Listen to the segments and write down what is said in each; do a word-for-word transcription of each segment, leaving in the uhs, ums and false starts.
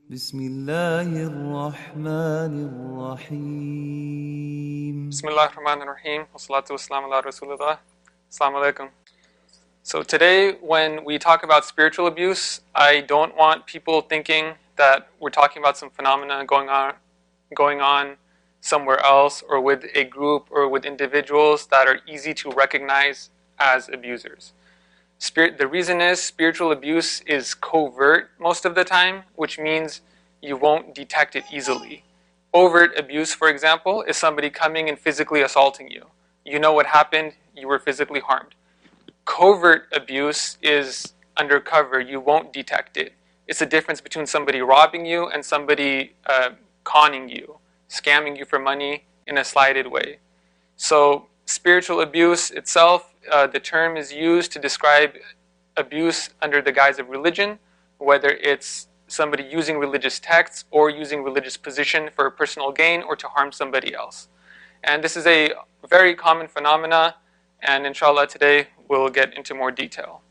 بسم الله الرحمن الرحيم Bismillah ar-Rahman ar-Rahim. Wassalatu wassalamu ala Rasulullah. Assalamu alaikum. So today, when we talk about spiritual abuse, I don't want people thinking that we're talking about some phenomena going on, going on somewhere else, or with a group, or with individuals that are easy to recognize as abusers. Spirit, the reason is spiritual abuse is covert most of the time, which means you won't detect it easily. Overt abuse, for example, is somebody coming and physically assaulting you. You know what happened, you were physically harmed. Covert abuse is undercover, you won't detect it. It's the difference between somebody robbing you and somebody uh, conning you, scamming you for money in a slighted way. So spiritual abuse itself, uh, the term is used to describe abuse under the guise of religion, whether it's somebody using religious texts or using religious position for personal gain or to harm somebody else. And this is a very common phenomena, and inshallah today we'll get into more detail.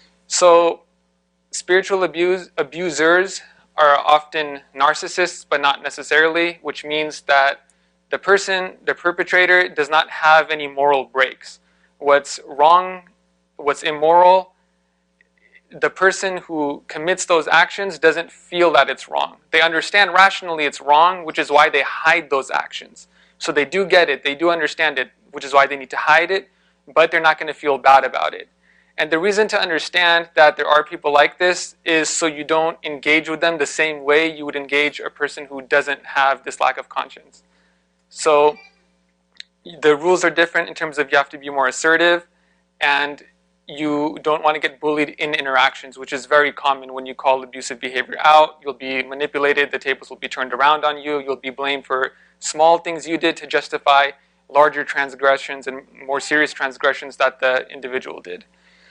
So spiritual abuse, abusers are often narcissists, but not necessarily, which means that the person, the perpetrator, does not have any moral breaks. What's wrong, what's immoral, the person who commits those actions doesn't feel that it's wrong. They understand rationally it's wrong, which is why they hide those actions. So they do get it, they do understand it, which is why they need to hide it, but they're not going to feel bad about it. And the reason to understand that there are people like this is so you don't engage with them the same way you would engage a person who doesn't have this lack of conscience. So the rules are different in terms of you have to be more assertive, and you don't want to get bullied in interactions, which is very common when you call abusive behavior out. You'll be manipulated, the tables will be turned around on you, you'll be blamed for small things you did to justify larger transgressions and more serious transgressions that the individual did.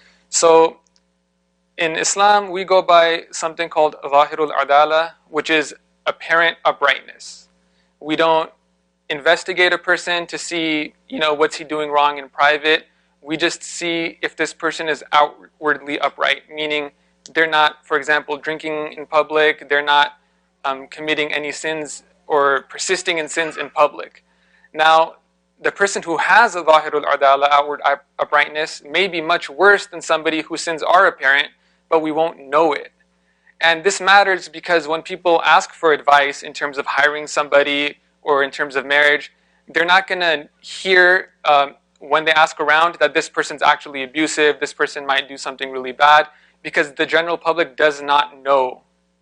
So in Islam, we go by something called Zahirul Adala, which is apparent uprightness. We don't investigate a person to see, you know, what's he doing wrong in private. We just see if this person is outwardly upright, meaning they're not, for example, drinking in public, they're not um, committing any sins or persisting in sins in public. Now, the person who has a Zahirul Adala, outward uprightness, may be much worse than somebody whose sins are apparent, but we won't know it. And this matters because when people ask for advice in terms of hiring somebody or in terms of marriage, they're not going to hear um, when they ask around that this person's actually abusive, this person might do something really bad, because the general public does not know.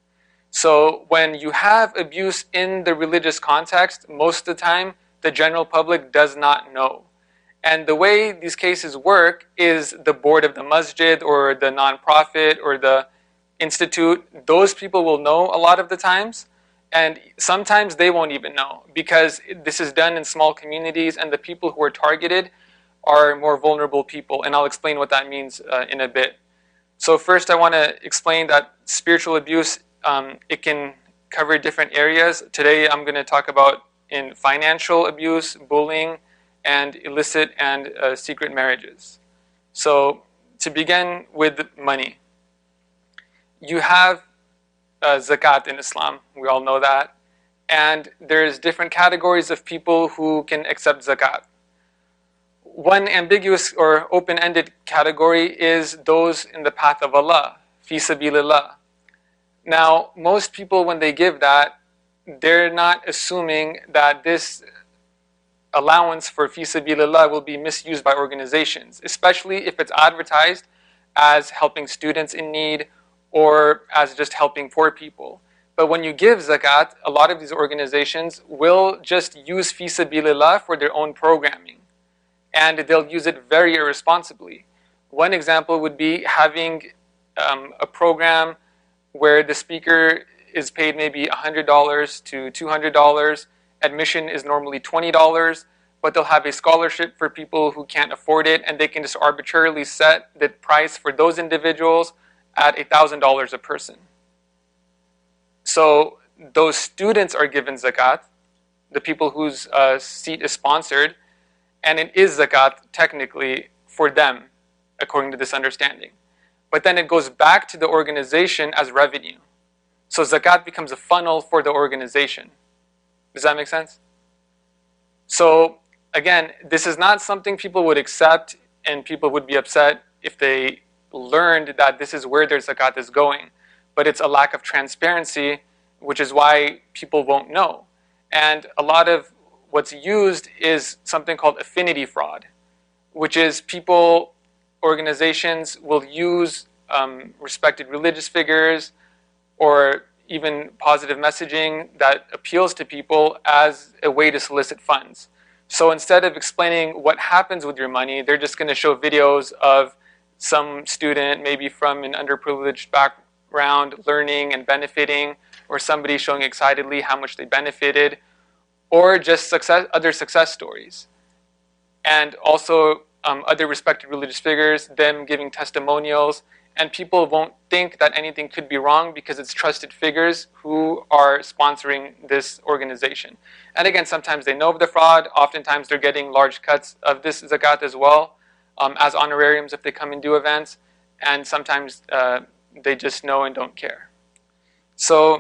So when you have abuse in the religious context, most of the time, the general public does not know. And the way these cases work is the board of the masjid or the non-profit or the institute, those people will know a lot of the times, and sometimes they won't even know because this is done in small communities and the people who are targeted are more vulnerable people, and I'll explain what that means uh, in a bit. So first I want to explain that spiritual abuse, um, it can cover different areas. Today I'm going to talk about in financial abuse, bullying, and illicit and uh, secret marriages. So to begin with money, you have uh, zakat in Islam, we all know that, and there's different categories of people who can accept zakat. One ambiguous or open-ended category is those in the path of Allah, fi sabilillah. Now, most people when they give that, they're not assuming that this allowance for fi sabilillah will be misused by organizations, especially if it's advertised as helping students in need or as just helping poor people. But when you give zakat, a lot of these organizations will just use fi sabilillah for their own programming, and they'll use it very irresponsibly. One example would be having um, a program where the speaker is paid maybe one hundred dollars to two hundred dollars. Admission is normally twenty dollars, but they'll have a scholarship for people who can't afford it, and they can just arbitrarily set the price for those individuals at one thousand dollars a person. So those students are given zakat, the people whose uh, seat is sponsored, and it is zakat technically for them, according to this understanding. But then it goes back to the organization as revenue. So zakat becomes a funnel for the organization. Does that make sense? So again, this is not something people would accept, and people would be upset if they learned that this is where their zakat is going. But it's a lack of transparency, which is why people won't know. And a lot of what's used is something called affinity fraud, which is people, organizations will use um, respected religious figures or even positive messaging that appeals to people as a way to solicit funds. So instead of explaining what happens with your money, they're just going to show videos of some student, maybe from an underprivileged background, learning and benefiting, or somebody showing excitedly how much they benefited, or just success, other success stories. And also um, other respected religious figures, them giving testimonials, and people won't think that anything could be wrong because it's trusted figures who are sponsoring this organization. And again, sometimes they know of the fraud, oftentimes they're getting large cuts of this zakat as well, um, as honorariums if they come and do events, and sometimes uh, they just know and don't care. So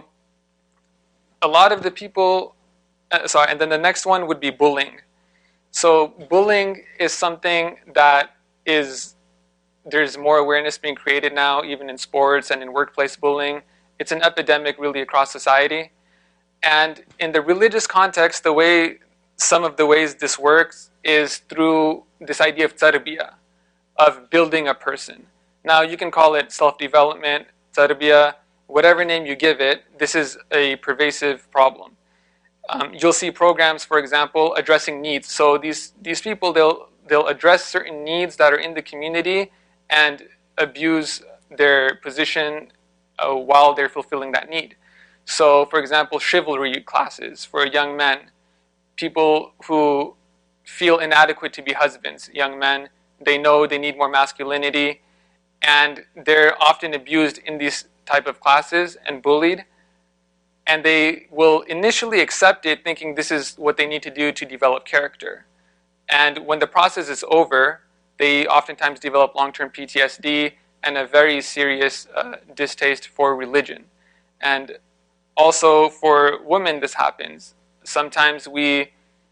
a lot of the people, uh, sorry, and then the next one would be bullying. So bullying is something that is, there's more awareness being created now, even in sports and in workplace bullying. It's an epidemic really across society. And in the religious context, the way, some of the ways this works is through this idea of tarbiyah, of building a person. Now you can call it self-development, tarbiyah, whatever name you give it, this is a pervasive problem. Um, you'll see programs, for example, addressing needs. So these, these people, they'll, they'll address certain needs that are in the community and abuse their position uh, while they're fulfilling that need. So, for example, chivalry classes for young men, people who feel inadequate to be husbands, young men, they know they need more masculinity, and they're often abused in these type of classes and bullied, and they will initially accept it thinking this is what they need to do to develop character. And when the process is over, they oftentimes develop long-term P T S D and a very serious uh, distaste for religion. And also for women this happens. Sometimes we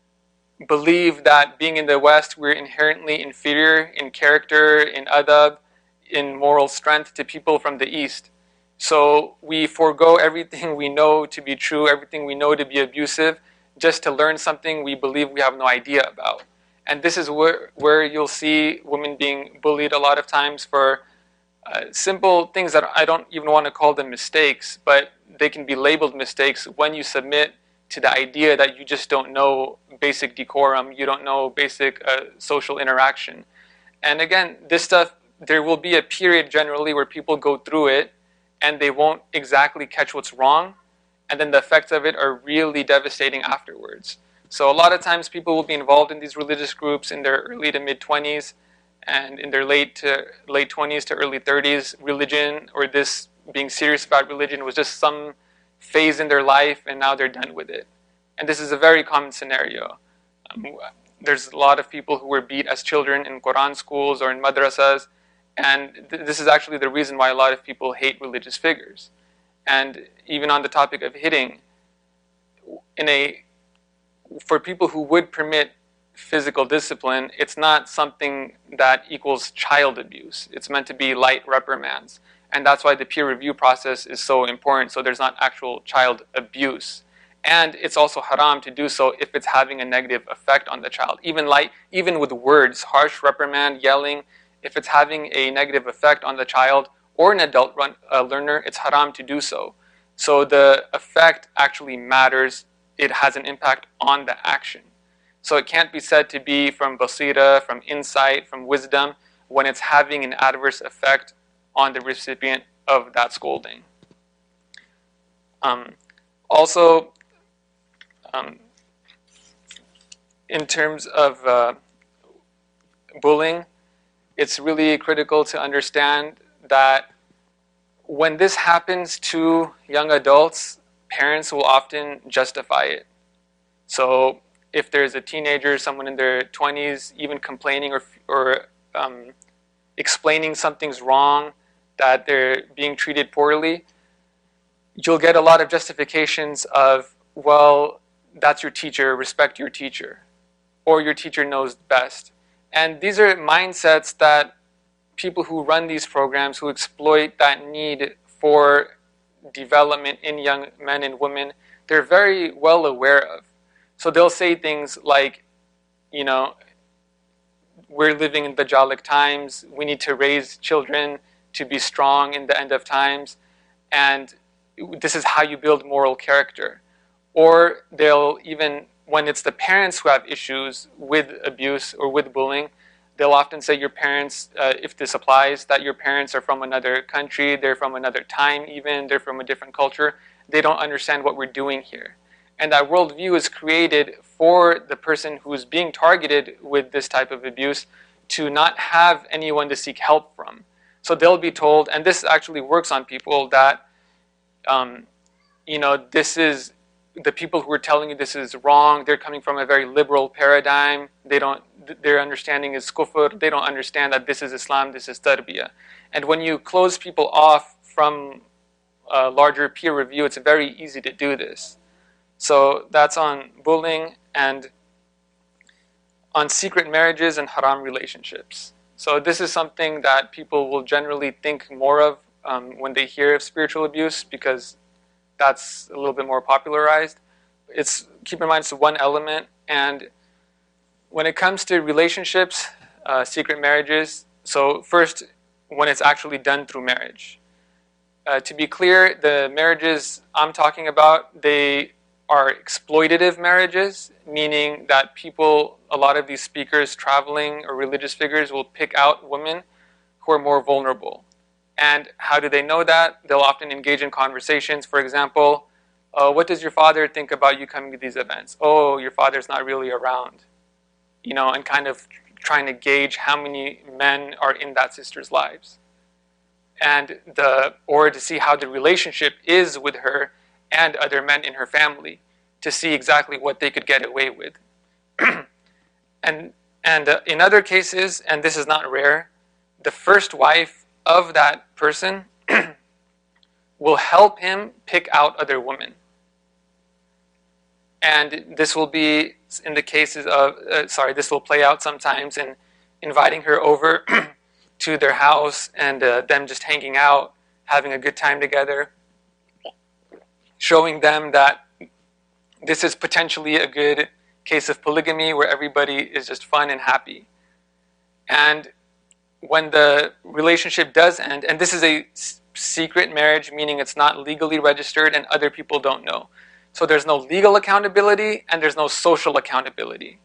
believe that being in the West, we're inherently inferior in character, in adab, in moral strength to people from the East. So we forego everything we know to be true, everything we know to be abusive, just to learn something we believe we have no idea about. And this is where, where you'll see women being bullied a lot of times for uh, simple things that I don't even want to call them mistakes, but they can be labeled mistakes when you submit to the idea that you just don't know basic decorum, you don't know basic uh, social interaction. And again, this stuff, there will be a period generally where people go through it and they won't exactly catch what's wrong, and then the effects of it are really devastating afterwards. So a lot of times people will be involved in these religious groups in their early to mid-twenties, and in their late to late twenties to early thirties, religion, or this being serious about religion, was just some phase in their life, and now they're done with it. And this is a very common scenario. Um, there's a lot of people who were beat as children in Quran schools or in madrasas, and th this is actually the reason why a lot of people hate religious figures. And even on the topic of hitting, in a, for people who would permit physical discipline, it's not something that equals child abuse. It's meant to be light reprimands. And that's why the peer review process is so important, so there's not actual child abuse. And it's also haram to do so if it's having a negative effect on the child. Even light, even with words, harsh reprimand, yelling, if it's having a negative effect on the child or an adult run, uh, learner, it's haram to do so. So the effect actually matters. It has an impact on the action. So it can't be said to be from basira, from insight, from wisdom, when it's having an adverse effect on the recipient of that scolding. Um, also, um, in terms of uh, bullying, it's really critical to understand that when this happens to young adults, parents will often justify it. So if there's a teenager, someone in their twenties, even complaining or, or um, explaining something's wrong, that they're being treated poorly, you'll get a lot of justifications of, well, that's your teacher, respect your teacher, or your teacher knows best. And these are mindsets that people who run these programs, who exploit that need for development in young men and women, they're very well aware of. So they'll say things like, you know, we're living in the Dajjalic times, we need to raise children to be strong in the end of times, and this is how you build moral character. Or they'll even, when it's the parents who have issues with abuse or with bullying, they'll often say your parents, uh, if this applies, that your parents are from another country, they're from another time even, they're from a different culture, they don't understand what we're doing here. And that worldview is created for the person who's being targeted with this type of abuse to not have anyone to seek help from. So they'll be told, and this actually works on people, that um, you know, this is, the people who are telling you this is wrong, they're coming from a very liberal paradigm. They don't, their understanding is kufr. They don't understand that this is Islam, this is tarbiyah. And when you close people off from a larger peer review, it's very easy to do this. So that's on bullying and on secret marriages and haram relationships. So this is something that people will generally think more of um, when they hear of spiritual abuse, because that's a little bit more popularized. It's, keep in mind, it's one element. And when it comes to relationships, uh, secret marriages, so first, when it's actually done through marriage. Uh, to be clear, the marriages I'm talking about, they are exploitative marriages, meaning that people, a lot of these speakers traveling or religious figures will pick out women who are more vulnerable. And how do they know that? They'll often engage in conversations. For example, uh, what does your father think about you coming to these events? Oh, your father's not really around. You know, and kind of trying to gauge how many men are in that sister's lives. And the, or to see how the relationship is with her and other men in her family, to see exactly what they could get away with. and and uh, in other cases, and this is not rare, the first wife of that person will help him pick out other women. And this will be in the cases of, uh, sorry, this will play out sometimes in inviting her over to their house and uh, them just hanging out, having a good time together, showing them that this is potentially a good case of polygamy where everybody is just fun and happy. And when the relationship does end, and this is a secret marriage, meaning it's not legally registered and other people don't know. So there's no legal accountability and there's no social accountability.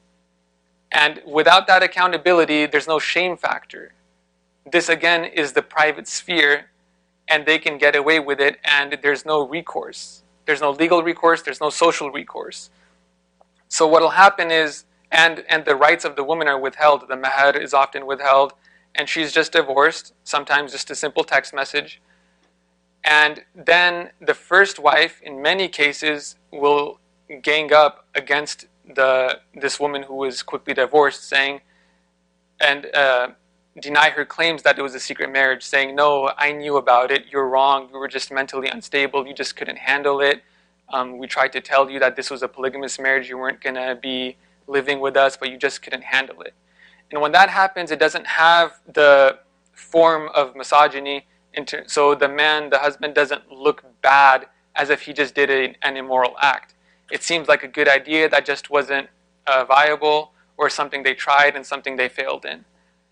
And without that accountability, there's no shame factor. This again is the private sphere, and they can get away with it, and there's no recourse. There's no legal recourse, there's no social recourse. So what will happen is, and, and the rights of the woman are withheld, the mahar is often withheld, and she's just divorced, sometimes just a simple text message. And then the first wife, in many cases, will gang up against the this woman who was quickly divorced, saying, and uh, deny her claims that it was a secret marriage, saying, no, I knew about it, you're wrong, you were just mentally unstable, you just couldn't handle it. Um, we tried to tell you that this was a polygamous marriage, you weren't going to be living with us, but you just couldn't handle it. And when that happens, it doesn't have the form of misogyny. Into, so the man, the husband, doesn't look bad as if he just did a, an immoral act. It seems like a good idea that just wasn't uh, viable, or something they tried and something they failed in.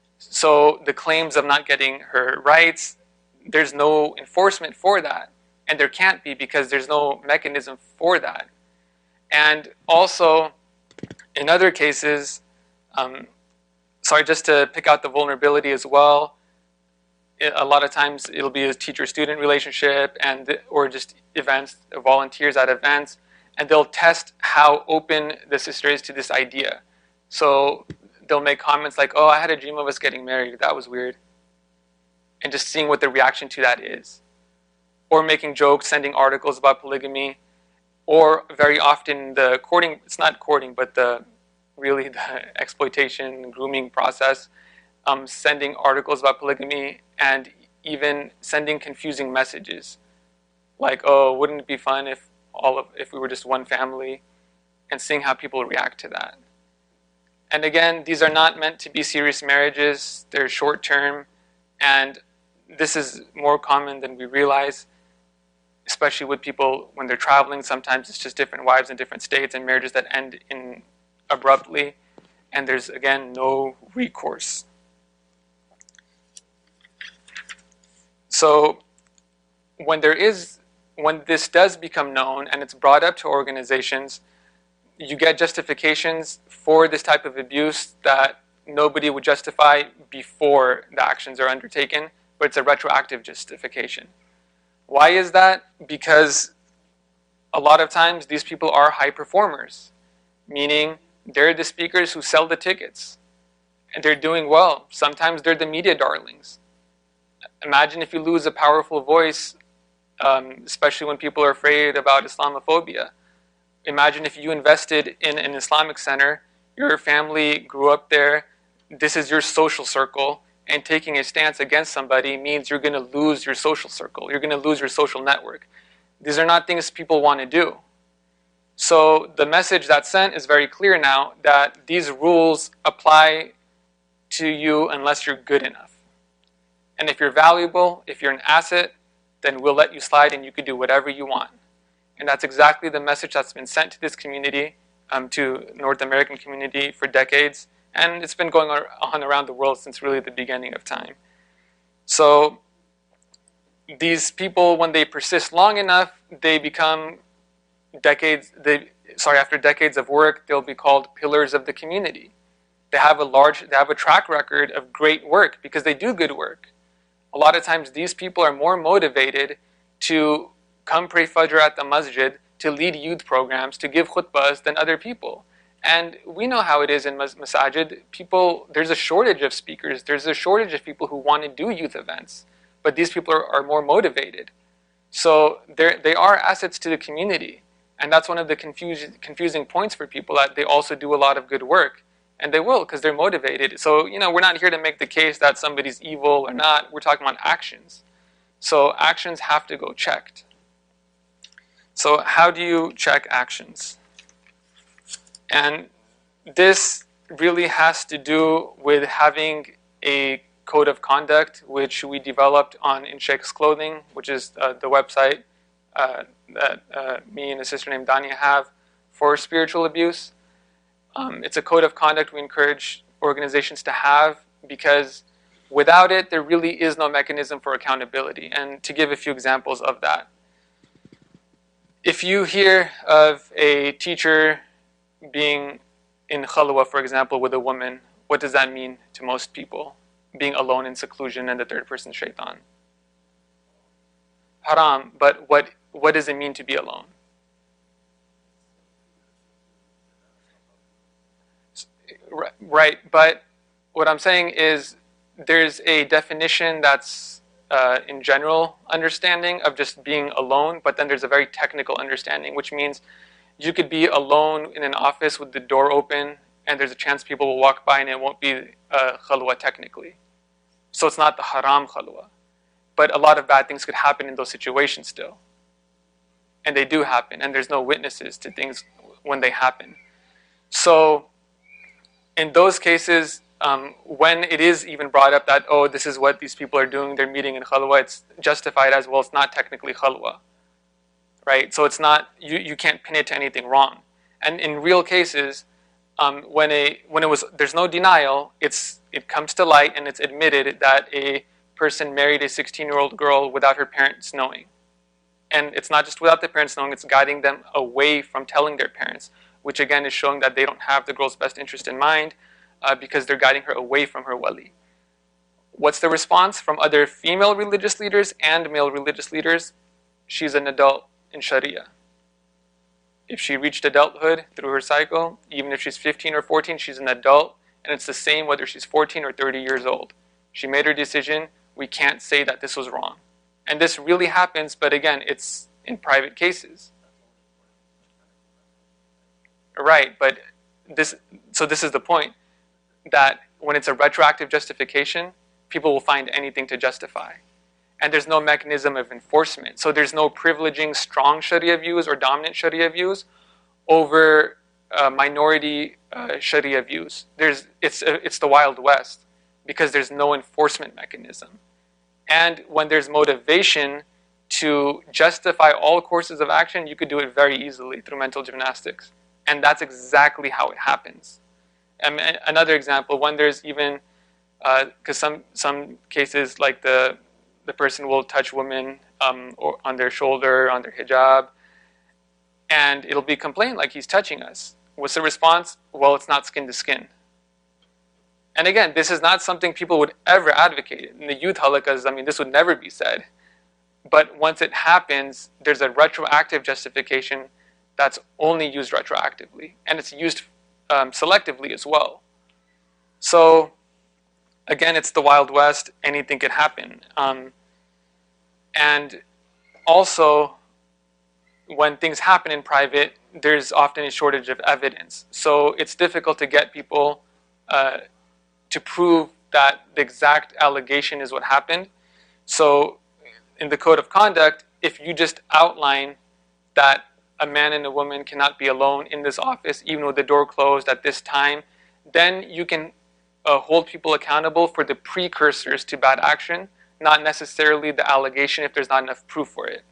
So the claims of not getting her rights, there's no enforcement for that. And there can't be, because there's no mechanism for that. And also, in other cases, um, sorry, just to pick out the vulnerability as well, it, a lot of times it'll be a teacher-student relationship, and or just events, volunteers at events, and they'll test how open the sister is to this idea. So they'll make comments like, oh, I had a dream of us getting married, that was weird. And just seeing what the reaction to that is. Or making jokes, sending articles about polygamy. Or very often the courting, it's not courting, but the really the exploitation, grooming process, um, sending articles about polygamy, and even sending confusing messages. like, oh, wouldn't it be fun if all of if we were just one family, and seeing how people react to that. And again, these are not meant to be serious marriages. They're short term, and this is more common than we realize, especially with people when they're traveling. Sometimes it's just different wives in different states and marriages that end in abruptly, and there's, again, no recourse. So when there is, when this does become known and it's brought up to organizations, you get justifications for this type of abuse that nobody would justify before the actions are undertaken, but it's a retroactive justification. Why is that? Because a lot of times these people are high performers, meaning they're the speakers who sell the tickets, and they're doing well. Sometimes they're the media darlings. Imagine if you lose a powerful voice, um, especially when people are afraid about Islamophobia. Imagine if you invested in an Islamic center, your family grew up there, this is your social circle, and taking a stance against somebody means you're going to lose your social circle. You're going to lose your social network. These are not things people want to do. So the message that's sent is very clear now that these rules apply to you unless you're good enough. And if you're valuable, if you're an asset, then we'll let you slide and you can do whatever you want. And that's exactly the message that's been sent to this community, um, to North American community for decades. And it's been going on around the world since really the beginning of time. So these people, when they persist long enough, they become decades, they, sorry, after decades of work, they'll be called pillars of the community. They have a large, they have a track record of great work because they do good work. A lot of times these people are more motivated to come pray Fajr at the masjid, to lead youth programs, to give khutbahs than other people. And we know how it is in mas- masajid. People, there's a shortage of speakers. There's a shortage of people who want to do youth events. But these people are, are more motivated. So they are assets to the community. And that's one of the confuse, confusing points for people, that they also do a lot of good work. And they will, because they're motivated. So, you know, we're not here to make the case that somebody's evil or not. We're talking about actions. So actions have to go checked. So how do you check actions? And this really has to do with having a code of conduct, which we developed on In Sheikh's Clothing, which is uh, the website uh, that uh, me and a sister named Dania have for spiritual abuse. Um, it's a code of conduct we encourage organizations to have, because without it, there really is no mechanism for accountability. And to give a few examples of that. If you hear of a teacher being in khalwa, for example, with a woman, what does that mean to most people? Being alone in seclusion and the third person shaitan. Haram, but what, what does it mean to be alone? Right, but what I'm saying is there's a definition that's uh, in general understanding of just being alone, but then there's a very technical understanding, which means you could be alone in an office with the door open and there's a chance people will walk by and it won't be uh, khalwa technically. So it's not the haram khalwa. But a lot of bad things could happen in those situations still. And they do happen, and there's no witnesses to things when they happen. So in those cases, um, when it is even brought up that, oh, this is what these people are doing, they're meeting in khalwa, it's justified as, well, it's not technically khalwa. Right? So it's not, you, you can't pin it to anything wrong. And in real cases, um, when a when it was there's no denial, it's it comes to light and it's admitted that a person married a sixteen-year-old girl without her parents knowing. And it's not just without the parents knowing, it's guiding them away from telling their parents, which again is showing that they don't have the girl's best interest in mind, uh, because they're guiding her away from her wali. What's the response from other female religious leaders and male religious leaders? She's an adult in Sharia. If she reached adulthood through her cycle, even if she's fifteen or fourteen, she's an adult, and it's the same whether she's fourteen or thirty years old. She made her decision. We can't say that this was wrong. And this really happens, but again, it's in private cases. Right, but this, so this is the point, that when it's a retroactive justification, people will find anything to justify. and there's no mechanism of enforcement. So there's no privileging strong Sharia views or dominant Sharia views over uh, minority uh, Sharia views. There's, it's, uh, it's the Wild West because there's no enforcement mechanism. And when there's motivation to justify all courses of action, you could do it very easily through mental gymnastics. And that's exactly how it happens. And another example, when there's even, because uh, some some cases like the the person will touch women um, or on their shoulder, on their hijab, and it'll be complained like he's touching us. What's the response? Well, it's not skin to skin. And again, this is not something people would ever advocate. In the youth halakas, I mean, this would never be said. But once it happens, there's a retroactive justification that's only used retroactively. And it's used um, selectively as well. So, again, it's the Wild West. Anything could happen. Um, and also, when things happen in private, there's often a shortage of evidence. So it's difficult to get people uh, to prove that the exact allegation is what happened. So in the code of conduct, if you just outline that a man and a woman cannot be alone in this office, even with the door closed at this time, then you can uh, hold people accountable for the precursors to bad action, not necessarily the allegation if there's not enough proof for it.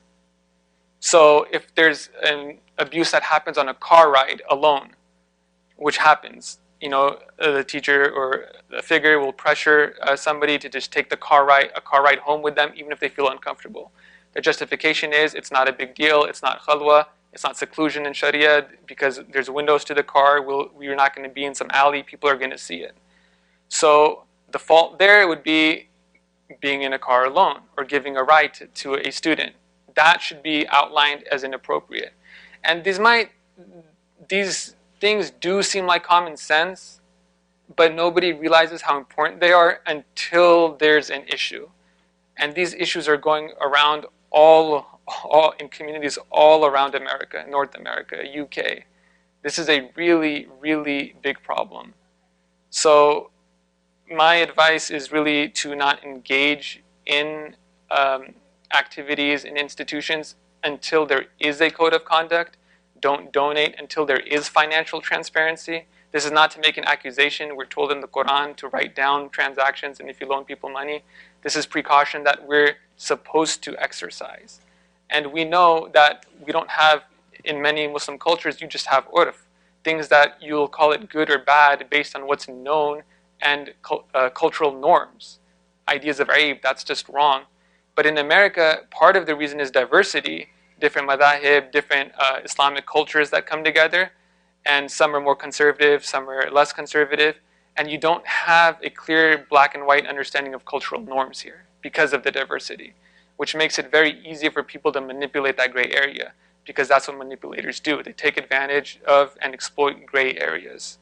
So if there's an abuse that happens on a car ride alone, which happens, you know, the teacher or a figure will pressure uh, somebody to just take the car ride, a car ride home with them, even if they feel uncomfortable. The justification is it's not a big deal, it's not khalwa, it's not seclusion in Sharia, because there's windows to the car, we'll, we're not going to be in some alley, people are going to see it. So the fault there would be being in a car alone or giving a ride to, to a student. That should be outlined as inappropriate. And these might, these things do seem like common sense, but nobody realizes how important they are until there's an issue. And these issues are going around all, all in communities all around America, North America, U K. This is a really, really big problem. So my advice is really to not engage in um, activities and institutions until there is a code of conduct. Don't donate until there is financial transparency. This is not to make an accusation. We're told in the Quran to write down transactions and if you loan people money. This is precaution that we're supposed to exercise. And we know that we don't have, in many Muslim cultures, you just have urf. Things that you'll call it good or bad based on what's known and uh, cultural norms. Ideas of aib, that's just wrong. But in America, part of the reason is diversity, different madahib, different uh, Islamic cultures that come together, and some are more conservative, some are less conservative, and you don't have a clear black and white understanding of cultural norms here because of the diversity, which makes it very easy for people to manipulate that gray area, because that's what manipulators do. They take advantage of and exploit gray areas.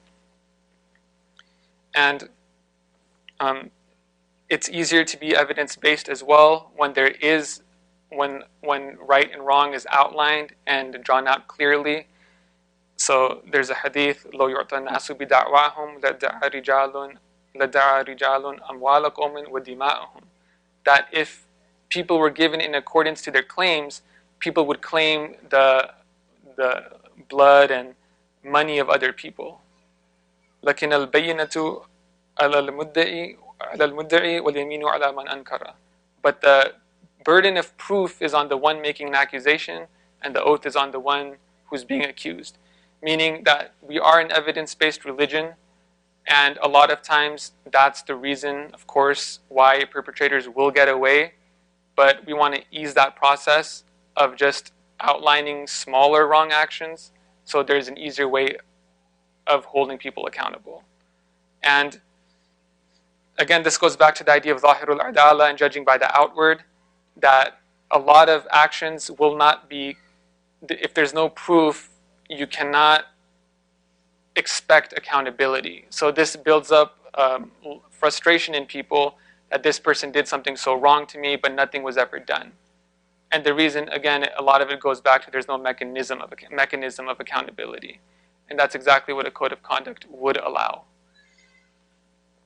And um, it's easier to be evidence-based as well when there is, when when right and wrong is outlined and drawn out clearly. So there's a hadith, لو يعطى الناس بدعواهم لدعا رجال لدعا رجال أموال قوم ودماءهم. That if people were given in accordance to their claims, people would claim the the blood and money of other people. لكن البينة على المدعي على المدعي واليمين على من أنكر. But the burden of proof is on the one making an accusation, and the oath is on the one who's being accused. Meaning that we are an evidence-based religion, and a lot of times that's the reason, of course, why perpetrators will get away. But we want to ease that process of just outlining smaller wrong actions, so there's an easier way of holding people accountable. And again, this goes back to the idea of Zahirul Adala and judging by the outward, that a lot of actions will not be, if there's no proof, you cannot expect accountability. So this builds up um, frustration in people that this person did something so wrong to me, but nothing was ever done. And the reason, again, a lot of it goes back to there's no mechanism of mechanism of accountability. And that's exactly what a code of conduct would allow.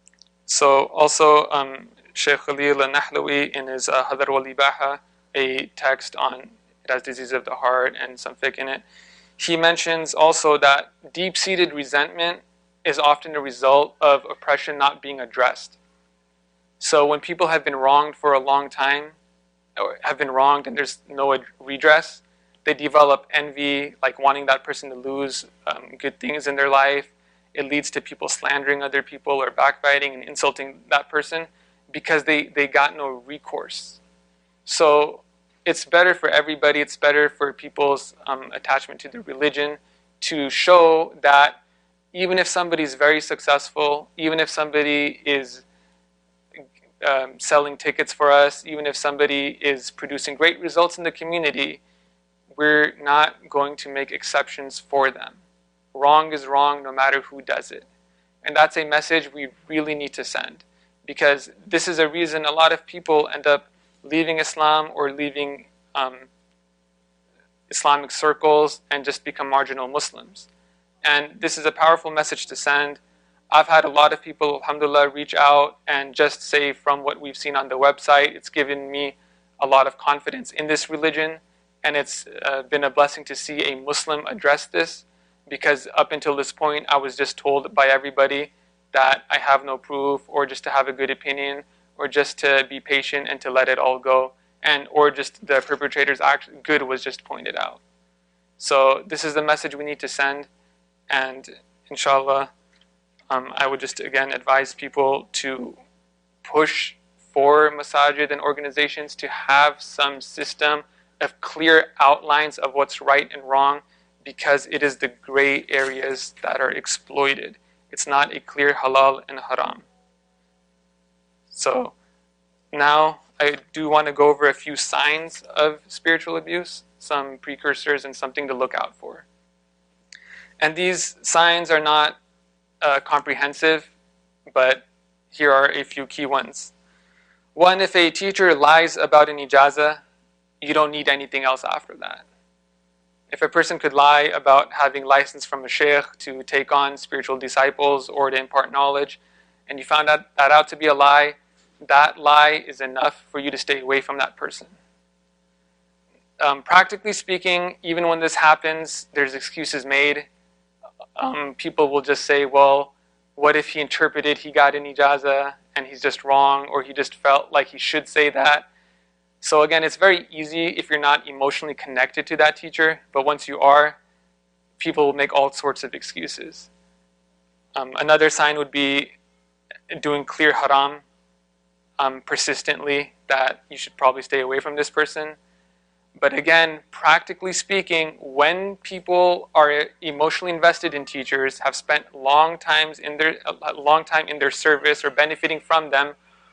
So also um, Shaykh Khalil al-Nahlawi in his uh, Hadar wal-Ibaha, a text on it has disease of the heart and some fiqh in it, he mentions also that deep-seated resentment is often a result of oppression not being addressed. So when people have been wronged for a long time, or have been wronged and there's no redress, they develop envy, like wanting that person to lose um, good things in their life. It leads to people slandering other people or backbiting and insulting that person because they, they got no recourse. So it's better for everybody, it's better for people's um, attachment to the religion to show that even if somebody's very successful, even if somebody is um, selling tickets for us, even if somebody is producing great results in the community, we're not going to make exceptions for them. Wrong is wrong no matter who does it. And that's a message we really need to send, because this is a reason a lot of people end up leaving Islam or leaving um, Islamic circles and just become marginal Muslims. And this is a powerful message to send. I've had a lot of people, alhamdulillah, reach out and just say from what we've seen on the website, it's given me a lot of confidence in this religion. And it's uh, been a blessing to see a Muslim address this, because up until this point, I was just told by everybody that I have no proof, or just to have a good opinion, or just to be patient and to let it all go, and or just the perpetrator's act good was just pointed out. So this is the message we need to send, and inshallah, um, I would just again advise people to push for masajid and organizations to have some system of clear outlines of what's right and wrong, because it is the gray areas that are exploited. It's not a clear halal and haram. So now I do want to go over a few signs of spiritual abuse, some precursors and something to look out for. And these signs are not uh, comprehensive, but here are a few key ones. One, if a teacher lies about an ijazah, you don't need anything else after that. If a person could lie about having license from a sheikh to take on spiritual disciples or to impart knowledge, and you found that, that out to be a lie, that lie is enough for you to stay away from that person. Um, practically speaking, even when this happens, there's excuses made. Um, people will just say, well, what if he interpreted he got an ijazah and he's just wrong, or he just felt like he should say that. So again, it's very easy if you're not emotionally connected to that teacher, but once you are, people will make all sorts of excuses. Um, another sign would be doing clear haram um, persistently, that you should probably stay away from this person. But again, practically speaking, when people are emotionally invested in teachers, have spent long times in their a long time in their service or benefiting from them,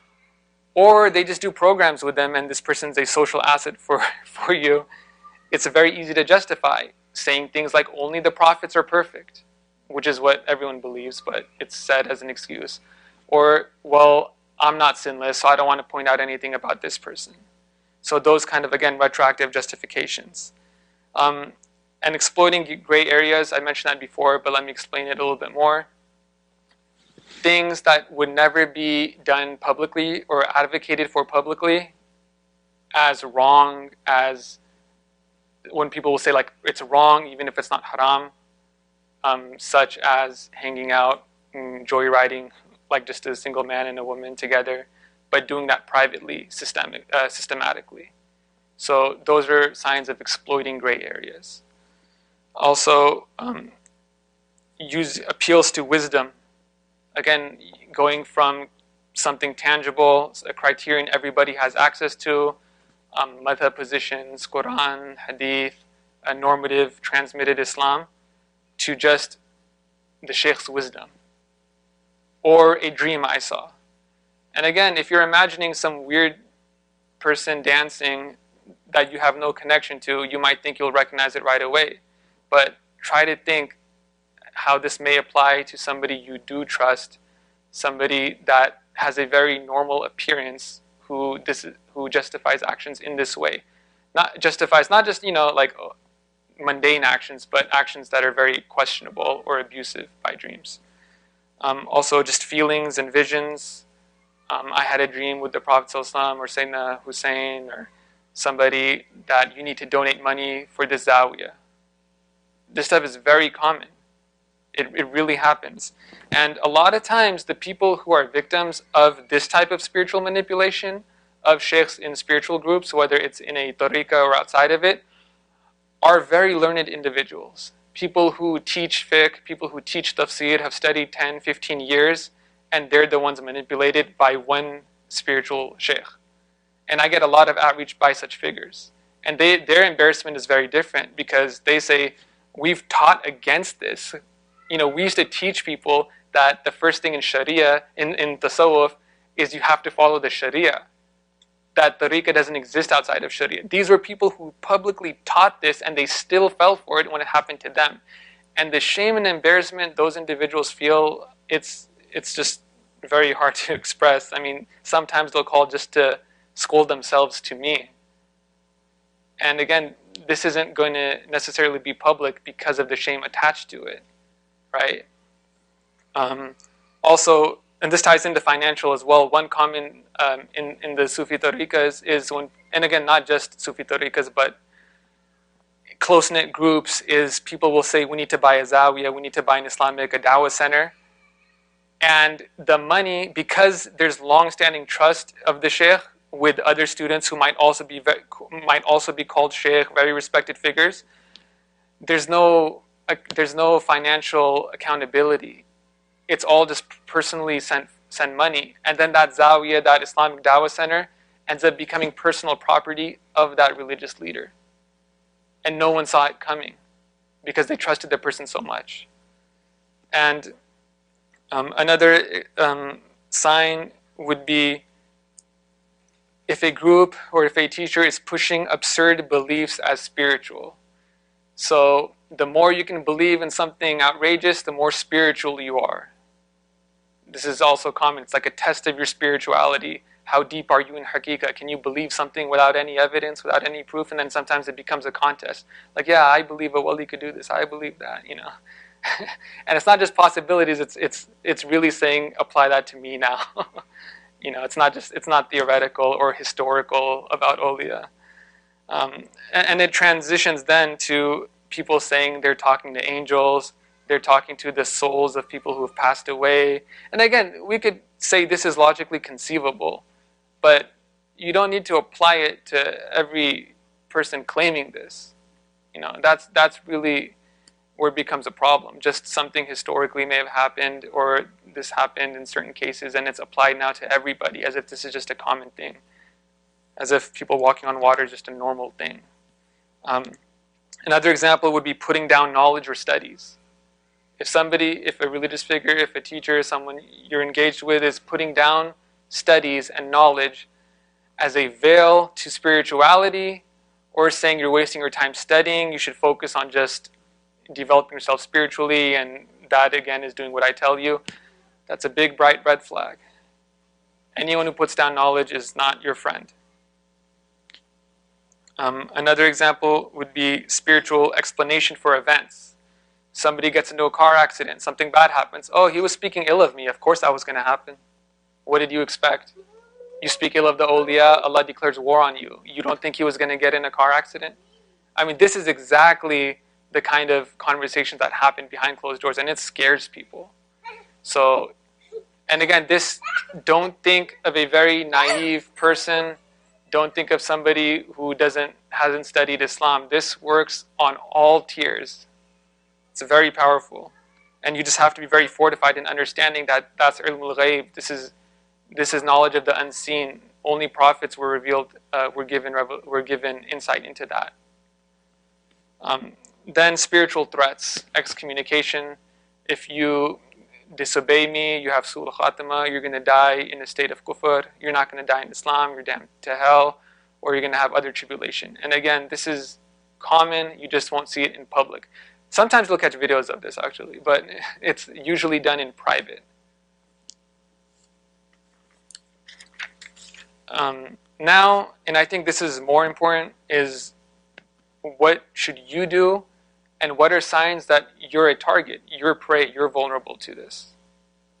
or they just do programs with them and this person's a social asset for, for you, it's very easy to justify saying things like only the prophets are perfect, which is what everyone believes, but it's said as an excuse. Or, well, I'm not sinless, so I don't want to point out anything about this person. So those kind of, again, retroactive justifications. Um, and exploiting gray areas, I mentioned that before, but let me explain it a little bit more. Things that would never be done publicly or advocated for publicly as wrong, as when people will say like it's wrong even if it's not haram, um, such as hanging out, joyriding, like just a single man and a woman together, but doing that privately, systemic, uh, systematically. So those are signs of exploiting gray areas. Also, um, use appeals to wisdom. Again, going from something tangible, a criterion everybody has access to, um, madhab positions, Quran, Hadith, a normative transmitted Islam, to just the sheikh's wisdom, or a dream I saw. And again, if you're imagining some weird person dancing that you have no connection to, you might think you'll recognize it right away. But try to think how this may apply to somebody you do trust, somebody that has a very normal appearance, who this who justifies actions in this way. Not justifies, not just, you know, like mundane actions, but actions that are very questionable or abusive by dreams. Um, also, just feelings and visions. Um, I had a dream with the Prophet ﷺ or Sayyidina Hussein or somebody that you need to donate money for this zawiyah. This stuff is very common. It, it really happens. And a lot of times, the people who are victims of this type of spiritual manipulation of sheikhs in spiritual groups, whether it's in a tariqah or outside of it, are very learned individuals. People who teach fiqh, people who teach tafsir, have studied ten, fifteen years, and they're the ones manipulated by one spiritual sheikh. And I get a lot of outreach by such figures. And they, their embarrassment is very different because they say, we've taught against this. You know, we used to teach people that the first thing in Sharia, in, in Tasawwuf, is you have to follow the Sharia. That tariqah doesn't exist outside of Sharia. These were people who publicly taught this and they still fell for it when it happened to them. And the shame and embarrassment those individuals feel, it's it's just very hard to express. I mean, sometimes they'll call just to scold themselves to me. And again, this isn't going to necessarily be public because of the shame attached to it, right? Um, also, and this ties into financial as well. One common um, in, in the Sufi tariqas is when, and again, not just Sufi tariqas, but close-knit groups is people will say, we need to buy a zawiyah, we need to buy an Islamic, a dawah center. And the money, because there's long-standing trust of the sheikh with other students who might also be might also be called sheikh, very respected figures, there's no uh, there's no financial accountability. It's all just personally sent send money, and then that zawiyah, that Islamic dawah center, ends up becoming personal property of that religious leader, and no one saw it coming because they trusted the person so much. And um, another um, sign would be if a group or if a teacher is pushing absurd beliefs as spiritual. So the more you can believe in something outrageous, the more spiritual you are. This is also common. It's like a test of your spirituality. How deep are you in haqiqah? Can you believe something without any evidence, without any proof? And then sometimes it becomes a contest. Like, yeah, I believe a wali could do this. I believe that, you know. And it's not just possibilities. It's it's it's really saying, apply that to me now. You know, it's not just it's not theoretical or historical about awliya. Um, and, and it transitions then to people saying they're talking to angels. They're talking to the souls of people who have passed away. And again, we could say this is logically conceivable, but you don't need to apply it to every person claiming this. You know, that's that's really where it becomes a problem. Just something historically may have happened, or this happened in certain cases, and it's applied now to everybody, as if this is just a common thing. As if people walking on water is just a normal thing. Um, another example would be putting down knowledge or studies. If somebody, if a religious figure, if a teacher, someone you're engaged with is putting down studies and knowledge as a veil to spirituality, or saying you're wasting your time studying, you should focus on just developing yourself spiritually, and that again is doing what I tell you, that's a big bright red flag. Anyone who puts down knowledge is not your friend. Um, another example would be spiritual explanation for events. Somebody gets into a car accident, something bad happens. Oh, he was speaking ill of me. Of course that was going to happen. What did you expect? You speak ill of the awliya, Allah declares war on you. You don't think he was going to get in a car accident? I mean, this is exactly the kind of conversations that happen behind closed doors, and it scares people. So, and again, this, don't think of a very naive person. Don't think of somebody who doesn't hasn't studied Islam. This works on all tiers. It's very powerful, and you just have to be very fortified in understanding that that's ilmul ghaib. This is this is knowledge of the unseen. Only prophets were revealed, uh, were given were given insight into that. Um, then spiritual threats, excommunication. If you disobey me, you have su'ul khatima, you're going to die in a state of kufr. You're not going to die in Islam. You're damned to hell, or you're going to have other tribulation. And again, this is common. You just won't see it in public. Sometimes we'll catch videos of this, actually, but it's usually done in private. Um, now, and I think this is more important, is what should you do, and what are signs that you're a target, you're prey, you're vulnerable to this?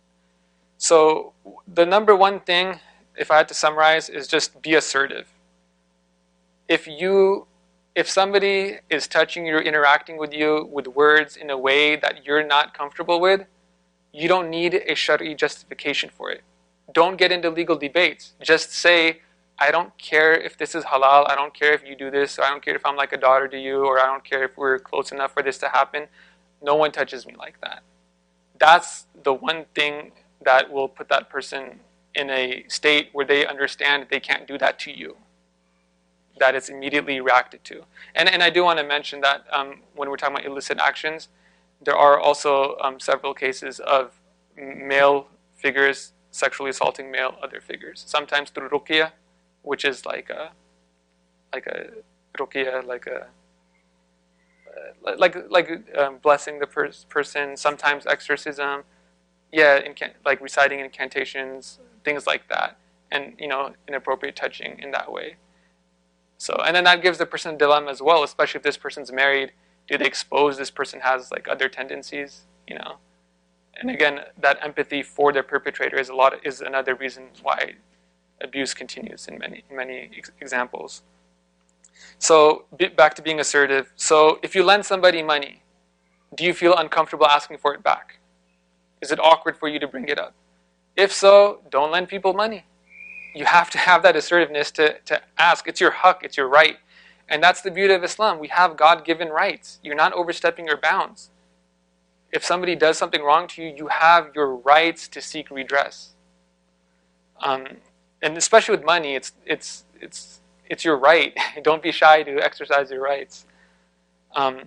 So the number one thing, if I had to summarize, is just be assertive. If you, if somebody is touching you or interacting with you with words in a way that you're not comfortable with, you don't need a shari justification for it. Don't get into legal debates. Just say, I don't care if this is halal, I don't care if you do this, or I don't care if I'm like a daughter to you, or I don't care if we're close enough for this to happen. No one touches me like that. That's the one thing that will put that person in a state where they understand they can't do that to you, that it's immediately reacted to. And, and I do want to mention that um, when we're talking about illicit actions, there are also um, several cases of male figures sexually assaulting male other figures, sometimes through ruqya, which is like a, like a ruqya, like a, uh, like like um, blessing the per person. Sometimes exorcism, yeah, incant like reciting incantations, things like that, and you know, inappropriate touching in that way. So, and then that gives the person a dilemma as well, especially if this person's married. Do they expose this person has like other tendencies, you know? And again, that empathy for the perpetrator is a lot of, is another reason why abuse continues in many many ex examples. So back to being assertive. So if you lend somebody money, do you feel uncomfortable asking for it back? Is it awkward for you to bring it up? If so, don't lend people money. You have to have that assertiveness to, to ask. It's your haqq, it's your right. And that's the beauty of Islam. We have God-given rights. You're not overstepping your bounds. If somebody does something wrong to you, you have your rights to seek redress. Um, and especially with money, it's it's it's it's your right. Don't be shy to exercise your rights. Um,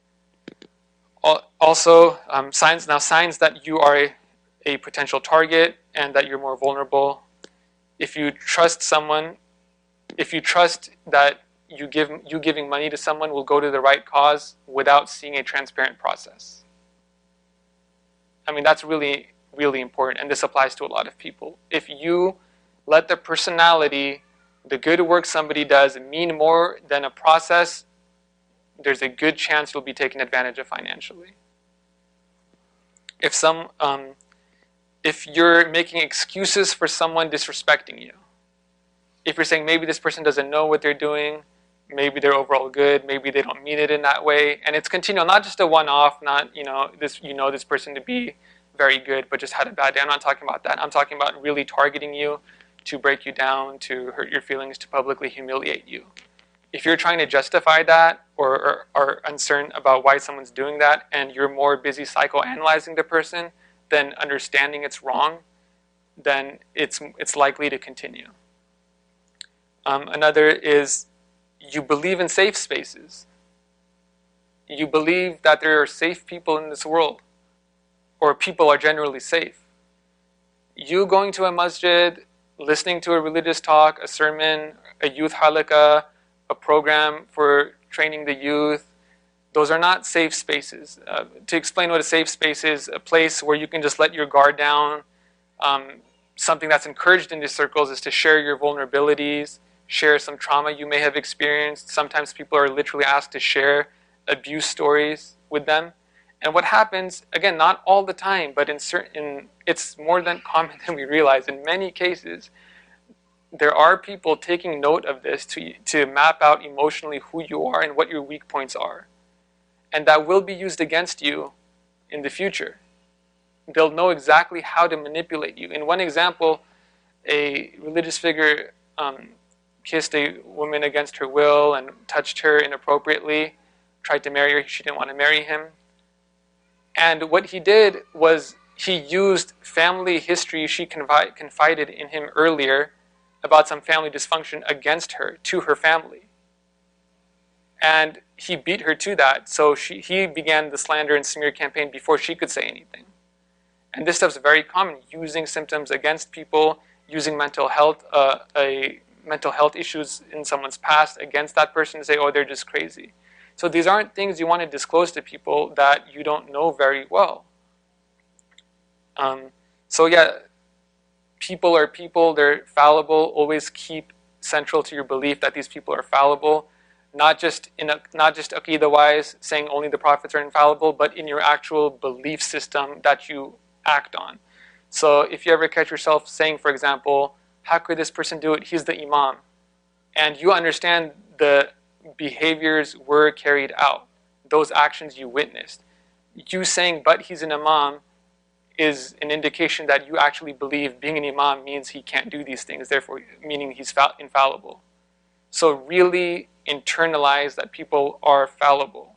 also, um, signs now signs that you are a, a potential target and that you're more vulnerable. If you trust someone, if you trust that you give you giving money to someone will go to the right cause without seeing a transparent process. I mean, that's really, really important, and this applies to a lot of people. If you let the personality, the good work somebody does, mean more than a process, there's a good chance you'll be taken advantage of financially. If some, um, if you're making excuses for someone disrespecting you, if you're saying maybe this person doesn't know what they're doing, maybe they're overall good, maybe they don't mean it in that way, and it's continual, not just a one-off, not, you know, this, you know this person to be very good, but just had a bad day. I'm not talking about that. I'm talking about really targeting you to break you down, to hurt your feelings, to publicly humiliate you. If you're trying to justify that or, or are uncertain about why someone's doing that and you're more busy psychoanalyzing the person than understanding it's wrong, then it's, it's likely to continue. Um, another is you believe in safe spaces. You believe that there are safe people in this world, or people are generally safe. You going to a masjid, listening to a religious talk, a sermon, a youth halaqah, a program for training the youth, those are not safe spaces. Uh, to explain what a safe space is, a place where you can just let your guard down. Um, something that's encouraged in these circles is to share your vulnerabilities, share some trauma you may have experienced. Sometimes people are literally asked to share abuse stories with them. And what happens, again, not all the time, but in certain, it's more than common than we realize. In many cases, there are people taking note of this to, to map out emotionally who you are and what your weak points are. And that will be used against you in the future. They'll know exactly how to manipulate you. In one example, a religious figure um, kissed a woman against her will and touched her inappropriately, tried to marry her, she didn't want to marry him. And what he did was he used family history she confi confided in him earlier about some family dysfunction against her, to her family. And he beat her to that, so she, he began the slander and smear campaign before she could say anything. And this stuff's very common, using symptoms against people, using mental health, uh, a mental health issues in someone's past against that person to say, oh, they're just crazy. So these aren't things you want to disclose to people that you don't know very well. Um, so yeah, people are people, they're fallible. Always keep central to your belief that these people are fallible. Not just in a, not just aqidah-wise, saying only the prophets are infallible, but in your actual belief system that you act on. So if you ever catch yourself saying, for example, how could this person do it? He's the imam. And you understand the behaviors were carried out, those actions you witnessed. You saying, but he's an imam, is an indication that you actually believe being an imam means he can't do these things, therefore meaning he's infallible. So really internalize that people are fallible.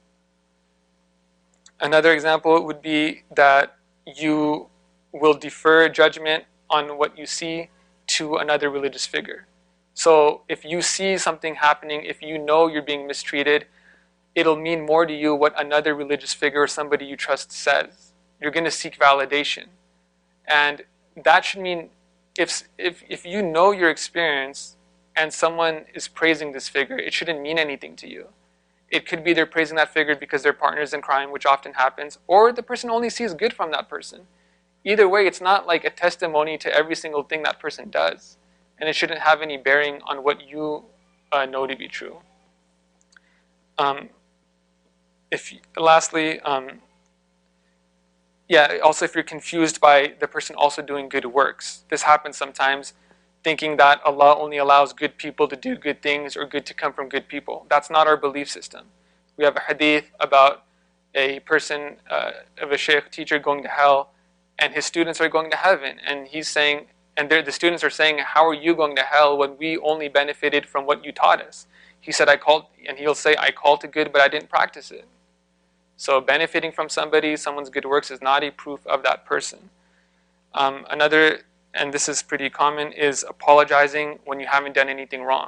Another example would be that you will defer judgment on what you see to another religious figure. So if you see something happening, if you know you're being mistreated, it'll mean more to you what another religious figure or somebody you trust says. You're going to seek validation. And that should mean if, if, if you know your experience and someone is praising this figure, it shouldn't mean anything to you. It could be they're praising that figure because they're partners in crime, which often happens, or the person only sees good from that person. Either way, it's not like a testimony to every single thing that person does. And it shouldn't have any bearing on what you uh, know to be true. Um, if lastly, um, yeah, also if you're confused by the person also doing good works. This happens sometimes, thinking that Allah only allows good people to do good things or good to come from good people. That's not our belief system. We have a hadith about a person, uh, of a shaykh teacher going to hell, and his students are going to heaven. And he's saying, and the students are saying, how are you going to hell when we only benefited from what you taught us? He said, I called, and he'll say, I called to good, but I didn't practice it. So benefiting from somebody, someone's good works, is not a proof of that person. Um, another, and this is pretty common, is apologizing when you haven't done anything wrong.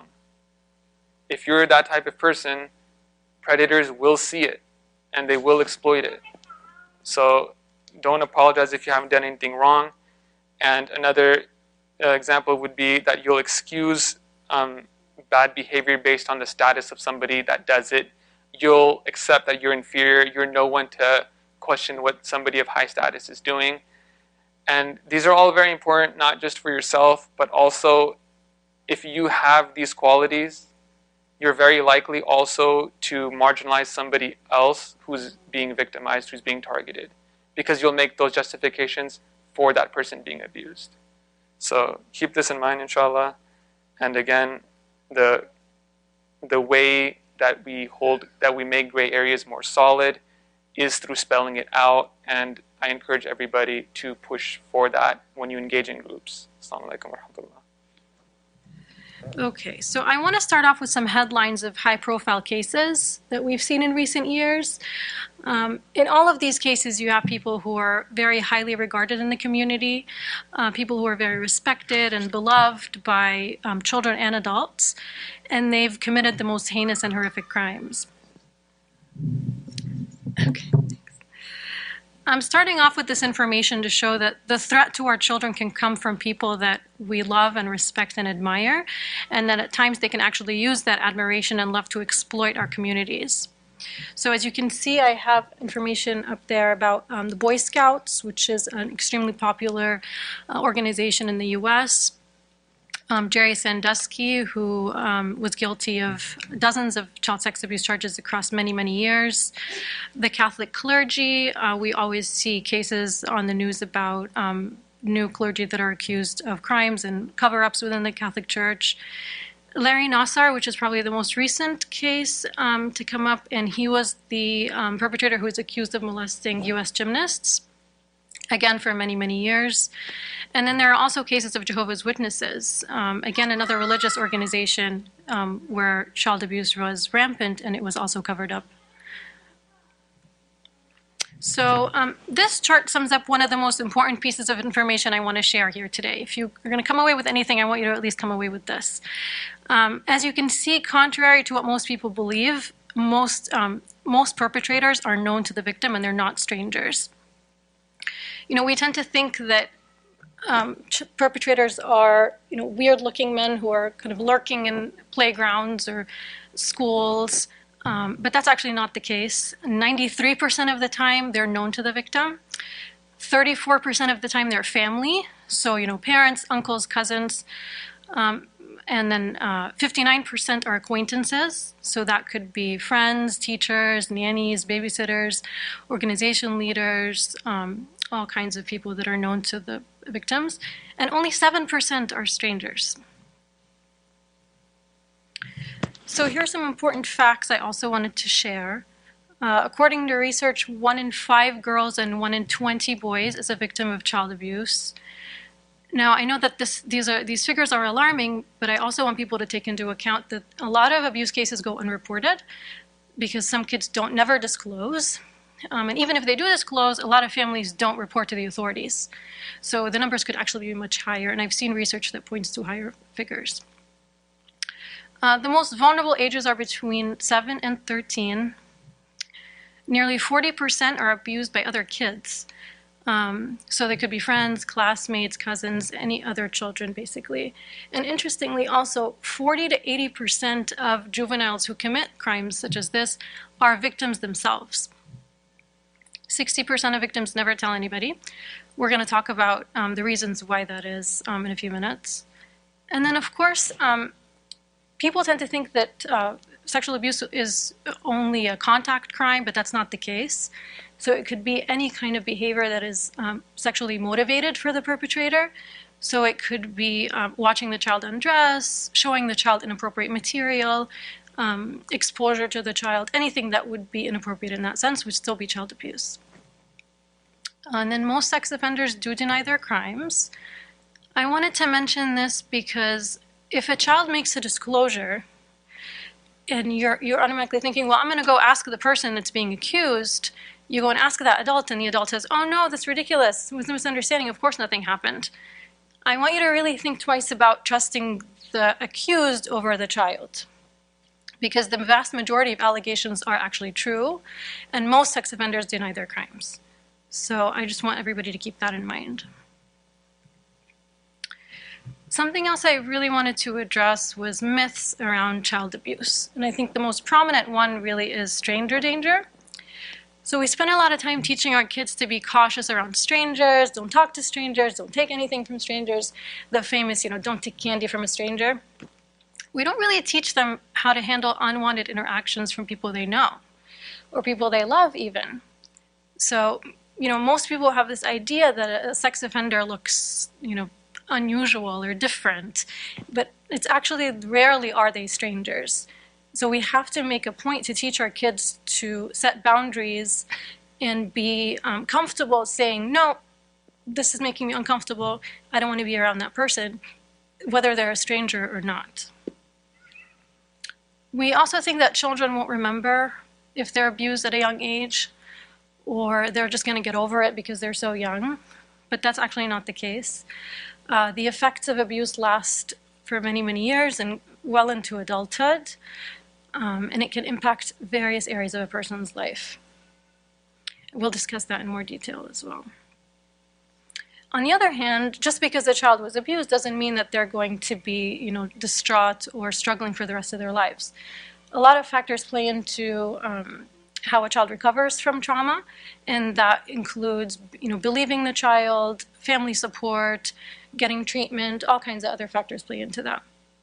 If you're that type of person, predators will see it, and they will exploit it. So don't apologize if you haven't done anything wrong. And another uh, example would be that you'll excuse um, bad behavior based on the status of somebody that does it. You'll accept that you're inferior. You're no one to question what somebody of high status is doing. And these are all very important, not just for yourself, but also if you have these qualities, you're very likely also to marginalize somebody else who's being victimized, who's being targeted, because you'll make those justifications for that person being abused. So keep this in mind, inshallah. And again, the the way that we hold, that we make gray areas more solid is through spelling it out. And I encourage everybody to push for that when you engage in groups. Assalamu alaikum wa rahmatullah. Okay, so I want to start off with some headlines of high-profile cases that we've seen in recent years. Um, in all of these cases, you have people who are very highly regarded in the community, uh, people who are very respected and beloved by um, children and adults, and they've committed the most heinous and horrific crimes. Okay. I'm starting off with this information to show that the threat to our children can come from people that we love and respect and admire, and that at times they can actually use that admiration and love to exploit our communities. So as you can see, I have information up there about um, the Boy Scouts, which is an extremely popular uh, organization in the U S Um, Jerry Sandusky, who um, was guilty of dozens of child sex abuse charges across many, many years. The Catholic clergy, uh, we always see cases on the news about um, new clergy that are accused of crimes and cover-ups within the Catholic Church. Larry Nassar, which is probably the most recent case um, to come up, and he was the um, perpetrator who was accused of molesting U S gymnasts, again for many, many years. And then there are also cases of Jehovah's Witnesses, um, again another religious organization um, where child abuse was rampant and it was also covered up. So um, this chart sums up one of the most important pieces of information I want to share here today. If you are going to come away with anything, I want you to at least come away with this. Um, as you can see, contrary to what most people believe, most, um, most perpetrators are known to the victim and they're not strangers. You know, we tend to think that um, perpetrators are, you know, weird-looking men who are kind of lurking in playgrounds or schools, um, but that's actually not the case. ninety-three percent of the time, they're known to the victim. thirty-four percent of the time, they're family, so, you know, parents, uncles, cousins, um, and then uh, fifty-nine percent are acquaintances, so that could be friends, teachers, nannies, babysitters, organization leaders, um, all kinds of people that are known to the victims, and only seven percent are strangers. So here are some important facts I also wanted to share. Uh, according to research, one in five girls and one in twenty boys is a victim of child abuse. Now, I know that this, these, are, these figures are alarming, but I also want people to take into account that a lot of abuse cases go unreported because some kids don't never disclose. Um, and even if they do disclose, a lot of families don't report to the authorities. So the numbers could actually be much higher, and I've seen research that points to higher figures. Uh, the most vulnerable ages are between seven and thirteen. Nearly forty percent are abused by other kids. Um, so they could be friends, classmates, cousins, any other children, basically. And interestingly, also, forty to eighty percent of juveniles who commit crimes such as this are victims themselves. sixty percent of victims never tell anybody. We're going to talk about um, the reasons why that is um, in a few minutes. And then, of course, um, people tend to think that uh, sexual abuse is only a contact crime, but that's not the case. So it could be any kind of behavior that is um, sexually motivated for the perpetrator. So it could be um, watching the child undress, showing the child inappropriate material, um, exposure to the child, anything that would be inappropriate in that sense would still be child abuse. And then most sex offenders do deny their crimes. I wanted to mention this because if a child makes a disclosure and you're, you're automatically thinking, well, I'm going to go ask the person that's being accused, you go and ask that adult, and the adult says, oh, no, that's ridiculous. It was a misunderstanding. Of course nothing happened. I want you to really think twice about trusting the accused over the child, because the vast majority of allegations are actually true, and most sex offenders deny their crimes. So I just want everybody to keep that in mind. Something else I really wanted to address was myths around child abuse. And I think the most prominent one really is stranger danger. So we spend a lot of time teaching our kids to be cautious around strangers, don't talk to strangers, don't take anything from strangers. The famous, you know, don't take candy from a stranger. We don't really teach them how to handle unwanted interactions from people they know, or people they love even. So, you know, most people have this idea that a sex offender looks, you know, unusual or different, but it's actually rarely are they strangers. So we have to make a point to teach our kids to set boundaries and be um, comfortable saying, no, this is making me uncomfortable, I don't want to be around that person, whether they're a stranger or not. We also think that children won't remember if they're abused at a young age, or they're just going to get over it because they're so young, but that's actually not the case. Uh, the effects of abuse last for many, many years and well into adulthood. Um, and it can impact various areas of a person's life. We'll discuss that in more detail as well. On the other hand, just because a child was abused doesn't mean that they're going to be, you know, distraught or struggling for the rest of their lives. A lot of factors play into um, how a child recovers from trauma, and that includes, you know, believing the child, family support, getting treatment, all kinds of other factors play into that.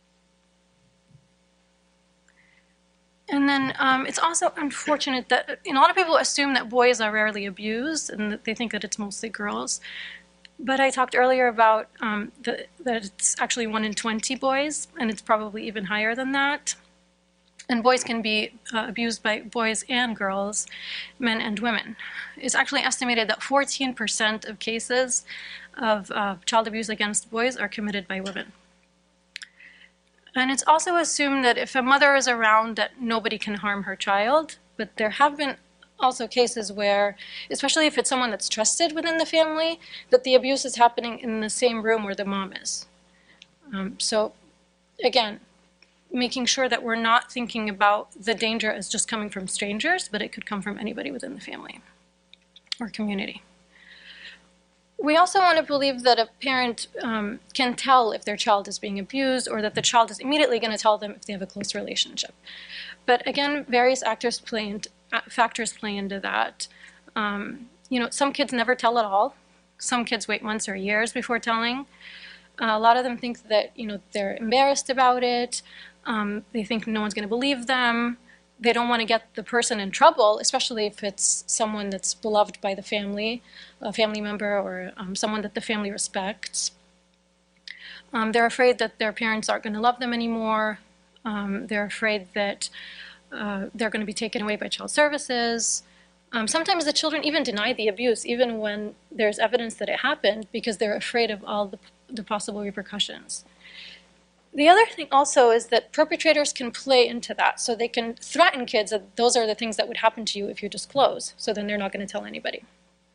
And then um, it's also unfortunate that you know, a lot of people assume that boys are rarely abused and that they think that it's mostly girls. But I talked earlier about um, the, that it's actually one in twenty boys, and it's probably even higher than that. And boys can be uh, abused by boys and girls, men and women. It's actually estimated that fourteen percent of cases of uh, child abuse against boys are committed by women. And it's also assumed that if a mother is around, that nobody can harm her child. But there have been also cases where, especially if it's someone that's trusted within the family, that the abuse is happening in the same room where the mom is. Um, so, again, making sure that we're not thinking about the danger as just coming from strangers, but it could come from anybody within the family or community. We also want to believe that a parent um, can tell if their child is being abused, or that the child is immediately going to tell them if they have a close relationship. But again, various actors play into, uh, factors play into that. Um, you know, some kids never tell at all. Some kids wait months or years before telling. Uh, a lot of them think that, you know, they're embarrassed about it. Um, they think no one's going to believe them. they don't want to get the person in trouble, especially if it's someone that's beloved by the family, a family member, or um, someone that the family respects. Um, they're afraid that their parents aren't going to love them anymore. Um, they're afraid that uh, they're going to be taken away by child services. Um, sometimes the children even deny the abuse, even when there's evidence that it happened, because they're afraid of all the, the possible repercussions. The other thing also is that perpetrators can play into that. So they can threaten kids that those are the things that would happen to you if you disclose. So then they're not going to tell anybody.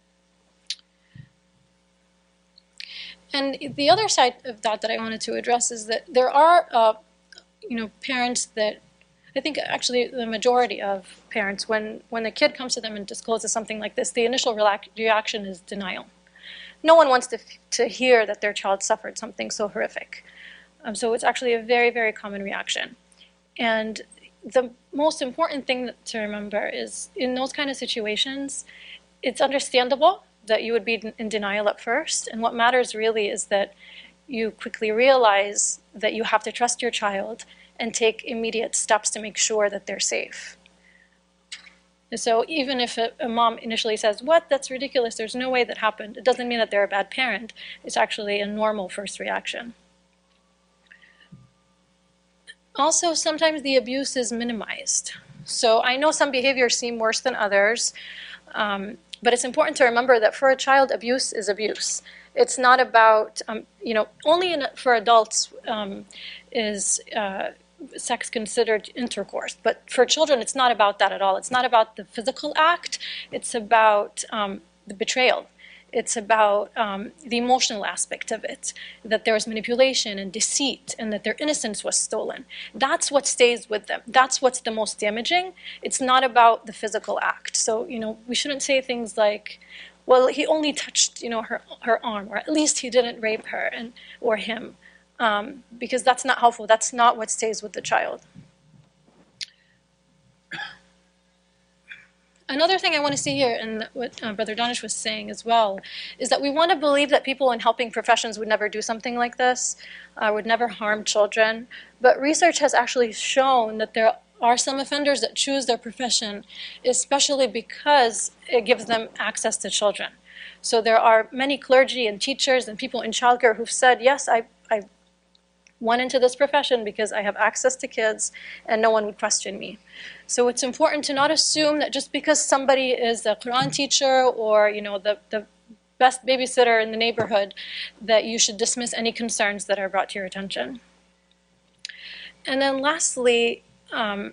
And the other side of that that I wanted to address is that there are, uh, you know, parents that, I think actually the majority of parents, when, when the kid comes to them and discloses something like this, the initial reaction is denial. No one wants to, to hear that their child suffered something so horrific. Um, so it's actually a very, very common reaction. And the most important thing to remember is in those kind of situations, it's understandable that you would be in denial at first. And what matters really is that you quickly realize that you have to trust your child and take immediate steps to make sure that they're safe. And so even if a, a mom initially says, what, that's ridiculous, there's no way that happened, it doesn't mean that they're a bad parent. It's actually a normal first reaction. Also, sometimes the abuse is minimized. So I know some behaviors seem worse than others, um, but it's important to remember that for a child, abuse is abuse. It's not about, um, you know, only in, for adults um, is uh, sex considered intercourse. But for children, it's not about that at all. It's not about the physical act. It's about um, the betrayal. It's about um, the emotional aspect of it, that there was manipulation and deceit and that their innocence was stolen. That's what stays with them. That's what's the most damaging. It's not about the physical act. So, you know, we shouldn't say things like, well, he only touched, you know, her, her arm, or at least he didn't rape her and, or him, um, because that's not helpful. That's not what stays with the child. Another thing I want to see here, and what uh, Brother Danish was saying as well, is that we want to believe that people in helping professions would never do something like this, uh, would never harm children. But research has actually shown that there are some offenders that choose their profession, especially because it gives them access to children. So there are many clergy and teachers and people in childcare who've said, yes, I, I went into this profession because I have access to kids and no one would question me. So it's important to not assume that just because somebody is a Quran teacher or, you know, the, the best babysitter in the neighborhood, that you should dismiss any concerns that are brought to your attention. And then lastly, um,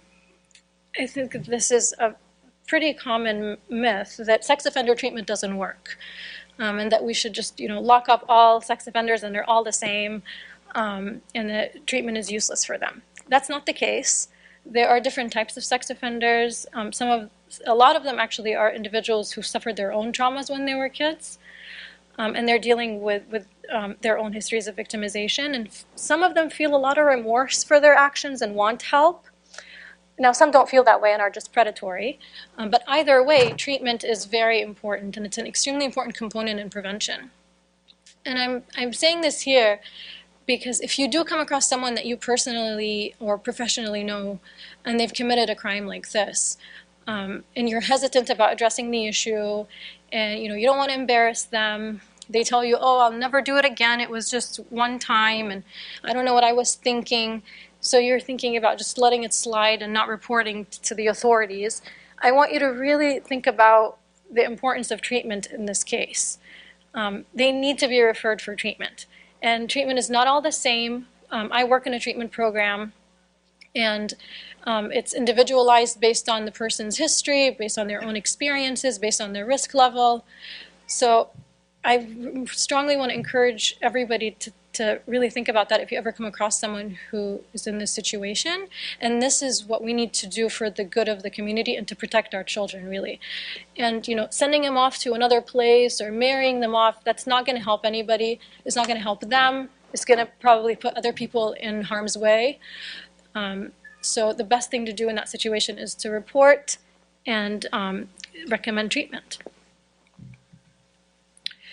I think this is a pretty common myth that sex offender treatment doesn't work, um, and that we should just, you know, lock up all sex offenders and they're all the same, um, and that treatment is useless for them. That's not the case. There are different types of sex offenders. Um, some of, a lot of them actually are individuals who suffered their own traumas when they were kids, um, and they're dealing with, with um, their own histories of victimization. And f- some of them feel a lot of remorse for their actions and want help. Now, some don't feel that way and are just predatory. Um, but either way, treatment is very important, and it's an extremely important component in prevention. And I'm, I'm saying this here because if you do come across someone that you personally or professionally know and they've committed a crime like this, um, and you're hesitant about addressing the issue, and you know you don't want to embarrass them, they tell you, oh, I'll never do it again, it was just one time, and I don't know what I was thinking, so you're thinking about just letting it slide and not reporting to the authorities, I want you to really think about the importance of treatment in this case. Um, they need to be referred for treatment. And treatment is not all the same. Um, I work in a treatment program, and um, it's individualized based on the person's history, based on their own experiences, based on their risk level. So I strongly want to encourage everybody to, to really think about that if you ever come across someone who is in this situation. And this is what we need to do for the good of the community and to protect our children, really. And, you know, sending them off to another place or marrying them off, that's not going to help anybody. It's not going to help them. It's going to probably put other people in harm's way. Um, so the best thing to do in that situation is to report and um, recommend treatment.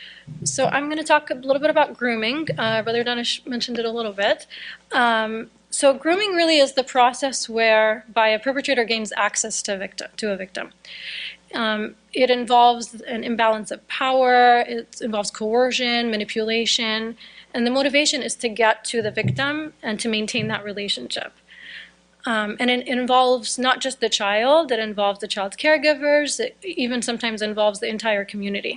So I'm going to talk a little bit about grooming. Uh, Brother Danish mentioned it a little bit. Um, So grooming really is the process whereby a perpetrator gains access to, victim, to a victim. Um, it involves an imbalance of power, it involves coercion, manipulation, and the motivation is to get to the victim and to maintain that relationship. Um, and it, it involves not just the child, it involves the child's caregivers, it even sometimes involves the entire community.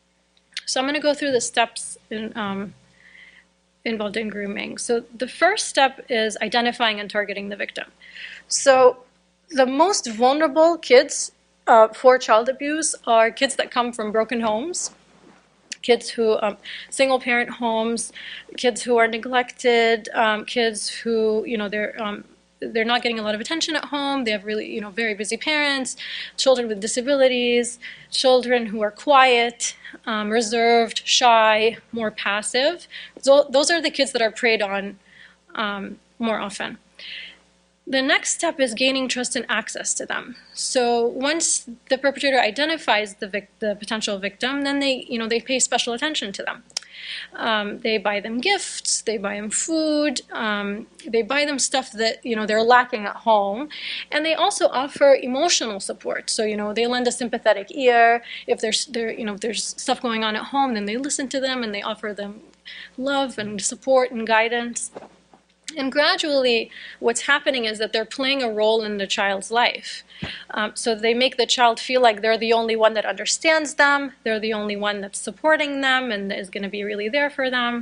So I'm going to go through the steps in, um, involved in grooming. So the first step is identifying and targeting the victim. So the most vulnerable kids uh, for child abuse are kids that come from broken homes, kids who, um, single parent homes, kids who are neglected, um, kids who, you know, they're, um, they're not getting a lot of attention at home, they have really, you know, very busy parents, children with disabilities, children who are quiet, um, reserved, shy, more passive. So those are the kids that are preyed on um, more often. The next step is gaining trust and access to them. So once the perpetrator identifies the, vic the potential victim, then they, you know, they pay special attention to them. Um, they buy them gifts, they buy them food, um, they buy them stuff that, you know, they're lacking at home, and they also offer emotional support. So, you know, they lend a sympathetic ear. If there's, there, you know, if there's stuff going on at home, then they listen to them and they offer them love and support and guidance. And gradually, what's happening is that they're playing a role in the child's life. Um, so they make the child feel like they're the only one that understands them, they're the only one that's supporting them and is going to be really there for them.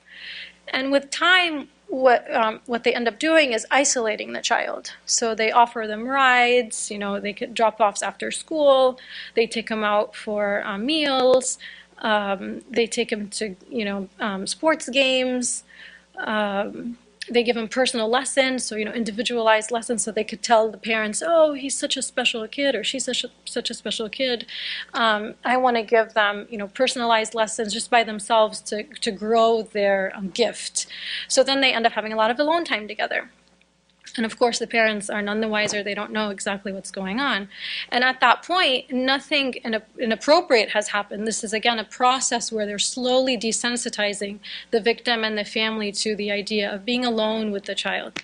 And with time, what, um, what they end up doing is isolating the child. So they offer them rides, you know, they could drop-offs after school, they take them out for um, meals, um, they take them to, you know, um, sports games, um, they give them personal lessons, so, you know, individualized lessons, so they could tell the parents, oh, he's such a special kid, or she's such a, such a special kid. Um, I want to give them, you know, personalized lessons just by themselves to, to grow their um, gift. So then they end up having a lot of alone time together. And of course, the parents are none the wiser. They don't know exactly what's going on. And at that point, nothing inappropriate has happened. This is, again, a process where they're slowly desensitizing the victim and the family to the idea of being alone with the child.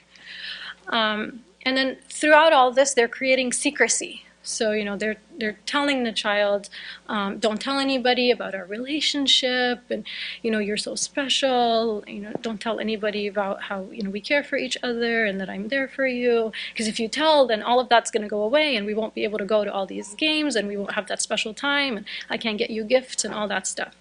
Um, and then throughout all this, they're creating secrecy. So, you know, they're, they're telling the child, um, don't tell anybody about our relationship, and, you know, you're so special, you know, don't tell anybody about how, you know, we care for each other and that I'm there for you, because if you tell, then all of that's going to go away and we won't be able to go to all these games and we won't have that special time and I can't get you gifts and all that stuff.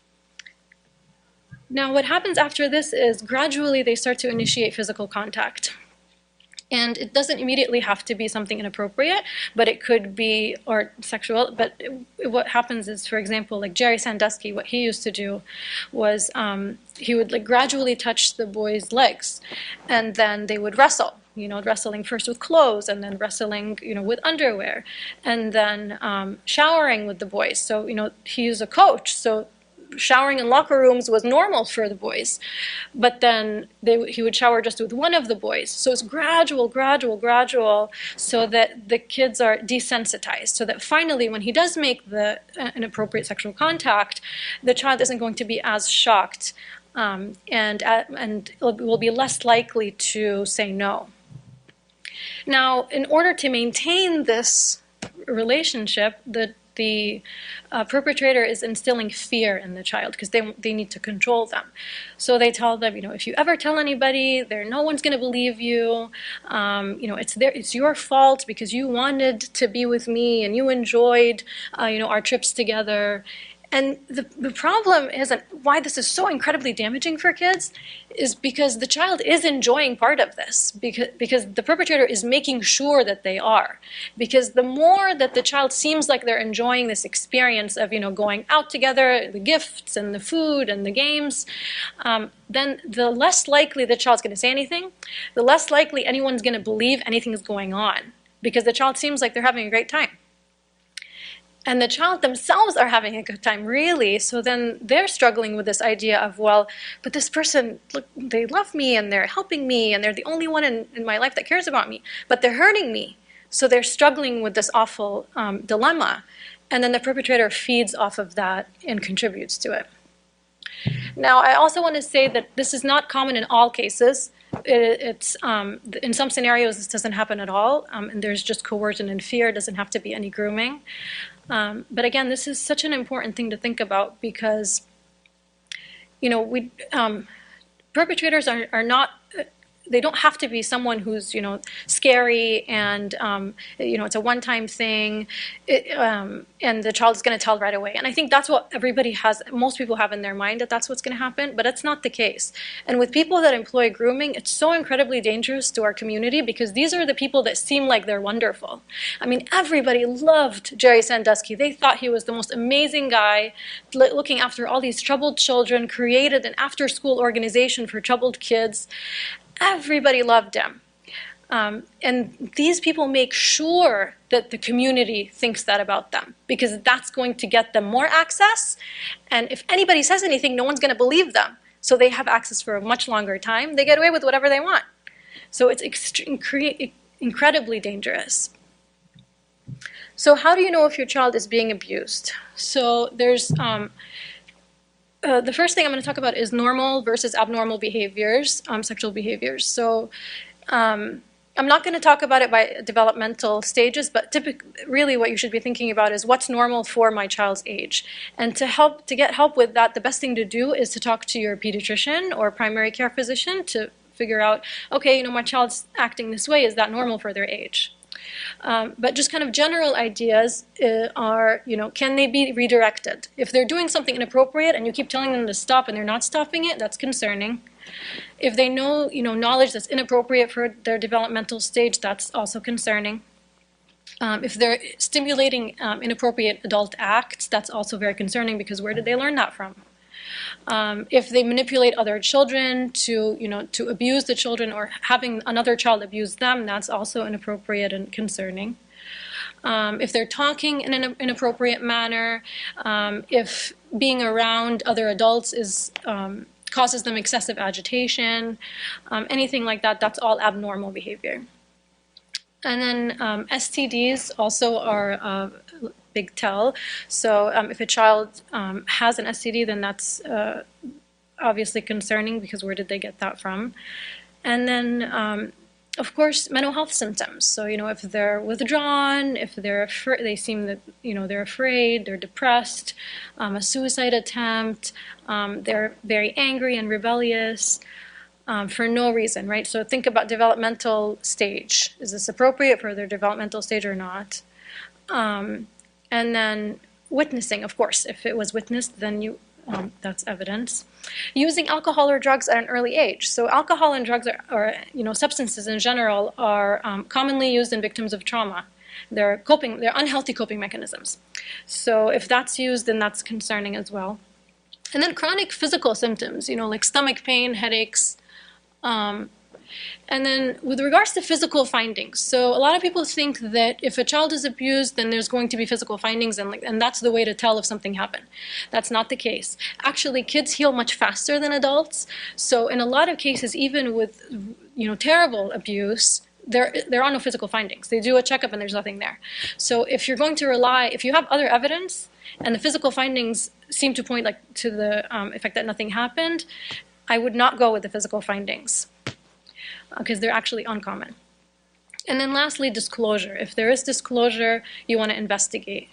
Now, what happens after this is gradually they start to initiate physical contact. And it doesn't immediately have to be something inappropriate, but it could be, or sexual, but it, what happens is, for example, like Jerry Sandusky, what he used to do was um, he would like gradually touch the boys' legs, and then they would wrestle, you know, wrestling first with clothes, and then wrestling, you know, with underwear, and then um, showering with the boys. So, you know, he was a coach, so showering in locker rooms was normal for the boys, but then they, he would shower just with one of the boys. So it's gradual, gradual, gradual, so that the kids are desensitized, so that finally when he does make the uh, inappropriate sexual contact, the child isn't going to be as shocked um, and, uh, and will be less likely to say no. Now, in order to maintain this relationship, the the uh, perpetrator is instilling fear in the child because they, they need to control them. So they tell them, you know, if you ever tell anybody, there, no one's going to believe you. Um, you know, it's their, it's your fault because you wanted to be with me and you enjoyed, uh, you know, our trips together. And the, the problem is, and why this is so incredibly damaging for kids, is because the child is enjoying part of this, because, because the perpetrator is making sure that they are. Because the more that the child seems like they're enjoying this experience of, you know, going out together, the gifts and the food and the games, um, then the less likely the child's going to say anything, the less likely anyone's going to believe anything is going on, because the child seems like they're having a great time. And the child themselves are having a good time, really. So then they're struggling with this idea of, well, but this person, look, they love me and they're helping me and they're the only one in, in my life that cares about me, but they're hurting me. So they're struggling with this awful um, dilemma. And then the perpetrator feeds off of that and contributes to it. Now, I also want to say that this is not common in all cases. it, it's um, in some scenarios this doesn't happen at all, um, and there's just coercion and fear. It doesn't have to be any grooming. Um, but again, this is such an important thing to think about because, you know, we um, perpetrators are, are not. They don't have to be someone who's, you know, scary and, um, you know, it's a one-time thing, it, um, and the child is going to tell right away. And I think that's what everybody has, most people have in their mind, that that's what's going to happen, but it's not the case. And with people that employ grooming, it's so incredibly dangerous to our community because these are the people that seem like they're wonderful. I mean, everybody loved Jerry Sandusky. They thought he was the most amazing guy, looking after all these troubled children, created an after-school organization for troubled kids. Everybody loved him. Um, and these people make sure that the community thinks that about them because that's going to get them more access. And if anybody says anything, no one's going to believe them. So they have access for a much longer time. They get away with whatever they want. So it's extre- incredibly dangerous. So how do you know if your child is being abused? So there's... Um, Uh, the first thing I'm going to talk about is normal versus abnormal behaviors, um, sexual behaviors. So um, I'm not going to talk about it by developmental stages, but typically, really what you should be thinking about is what's normal for my child's age. And to help, to get help with that, the best thing to do is to talk to your pediatrician or primary care physician to figure out, okay, you know, my child's acting this way, is that normal for their age? Um, but just kind of general ideas uh, are, you know, can they be redirected? If they're doing something inappropriate and you keep telling them to stop and they're not stopping it, that's concerning. If they know, you know, knowledge that's inappropriate for their developmental stage, that's also concerning. Um, if they're stimulating um, inappropriate adult acts, that's also very concerning because where did they learn that from? Um, if they manipulate other children to, you know, to abuse the children or having another child abuse them, that's also inappropriate and concerning. Um, if they're talking in an inappropriate manner, um, if being around other adults is um, causes them excessive agitation, um, anything like that, that's all abnormal behavior. And then um, S T Ds also are a big tell. So um, if a child um, has an S T D, then that's uh, obviously concerning because where did they get that from? And then, um, of course, mental health symptoms. So, you know, if they're withdrawn, if they're afraid, they seem that, you know, they're afraid, they're depressed, um, a suicide attempt, um, they're very angry and rebellious. Um, for no reason, right? So think about developmental stage. Is this appropriate for their developmental stage or not? Um, and then witnessing, of course. If it was witnessed, then you um, that's evidence. Using alcohol or drugs at an early age. So alcohol and drugs, are, or you know, substances in general, are um, commonly used in victims of trauma. They're coping. They're unhealthy coping mechanisms. So if that's used, then that's concerning as well. And then chronic physical symptoms, you know, like stomach pain, headaches. Um, and then with regards to physical findings, so a lot of people think that if a child is abused, then there's going to be physical findings, and, like, and that's the way to tell if something happened. That's not the case. Actually, kids heal much faster than adults. So in a lot of cases, even with, you know, terrible abuse, there, there are no physical findings. They do a checkup and there's nothing there. So if you're going to rely, if you have other evidence and the physical findings seem to point like to the um, effect that nothing happened, I would not go with the physical findings because uh, they're actually uncommon. And then lastly, disclosure. If there is disclosure, you want to investigate.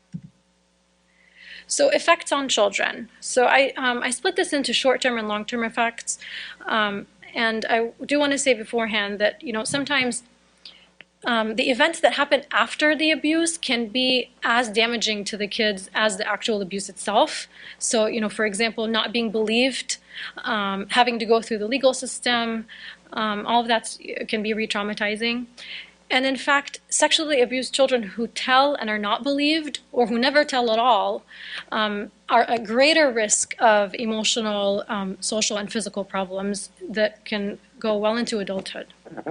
So effects on children. So I, um, I split this into short-term and long-term effects. Um, and I do want to say beforehand that, you know, sometimes Um, the events that happen after the abuse can be as damaging to the kids as the actual abuse itself. So, you know, for example, not being believed, um, having to go through the legal system, um, all of that can be re-traumatizing. And in fact, sexually abused children who tell and are not believed, or who never tell at all, um, are at greater risk of emotional, um, social, and physical problems that can go well into adulthood.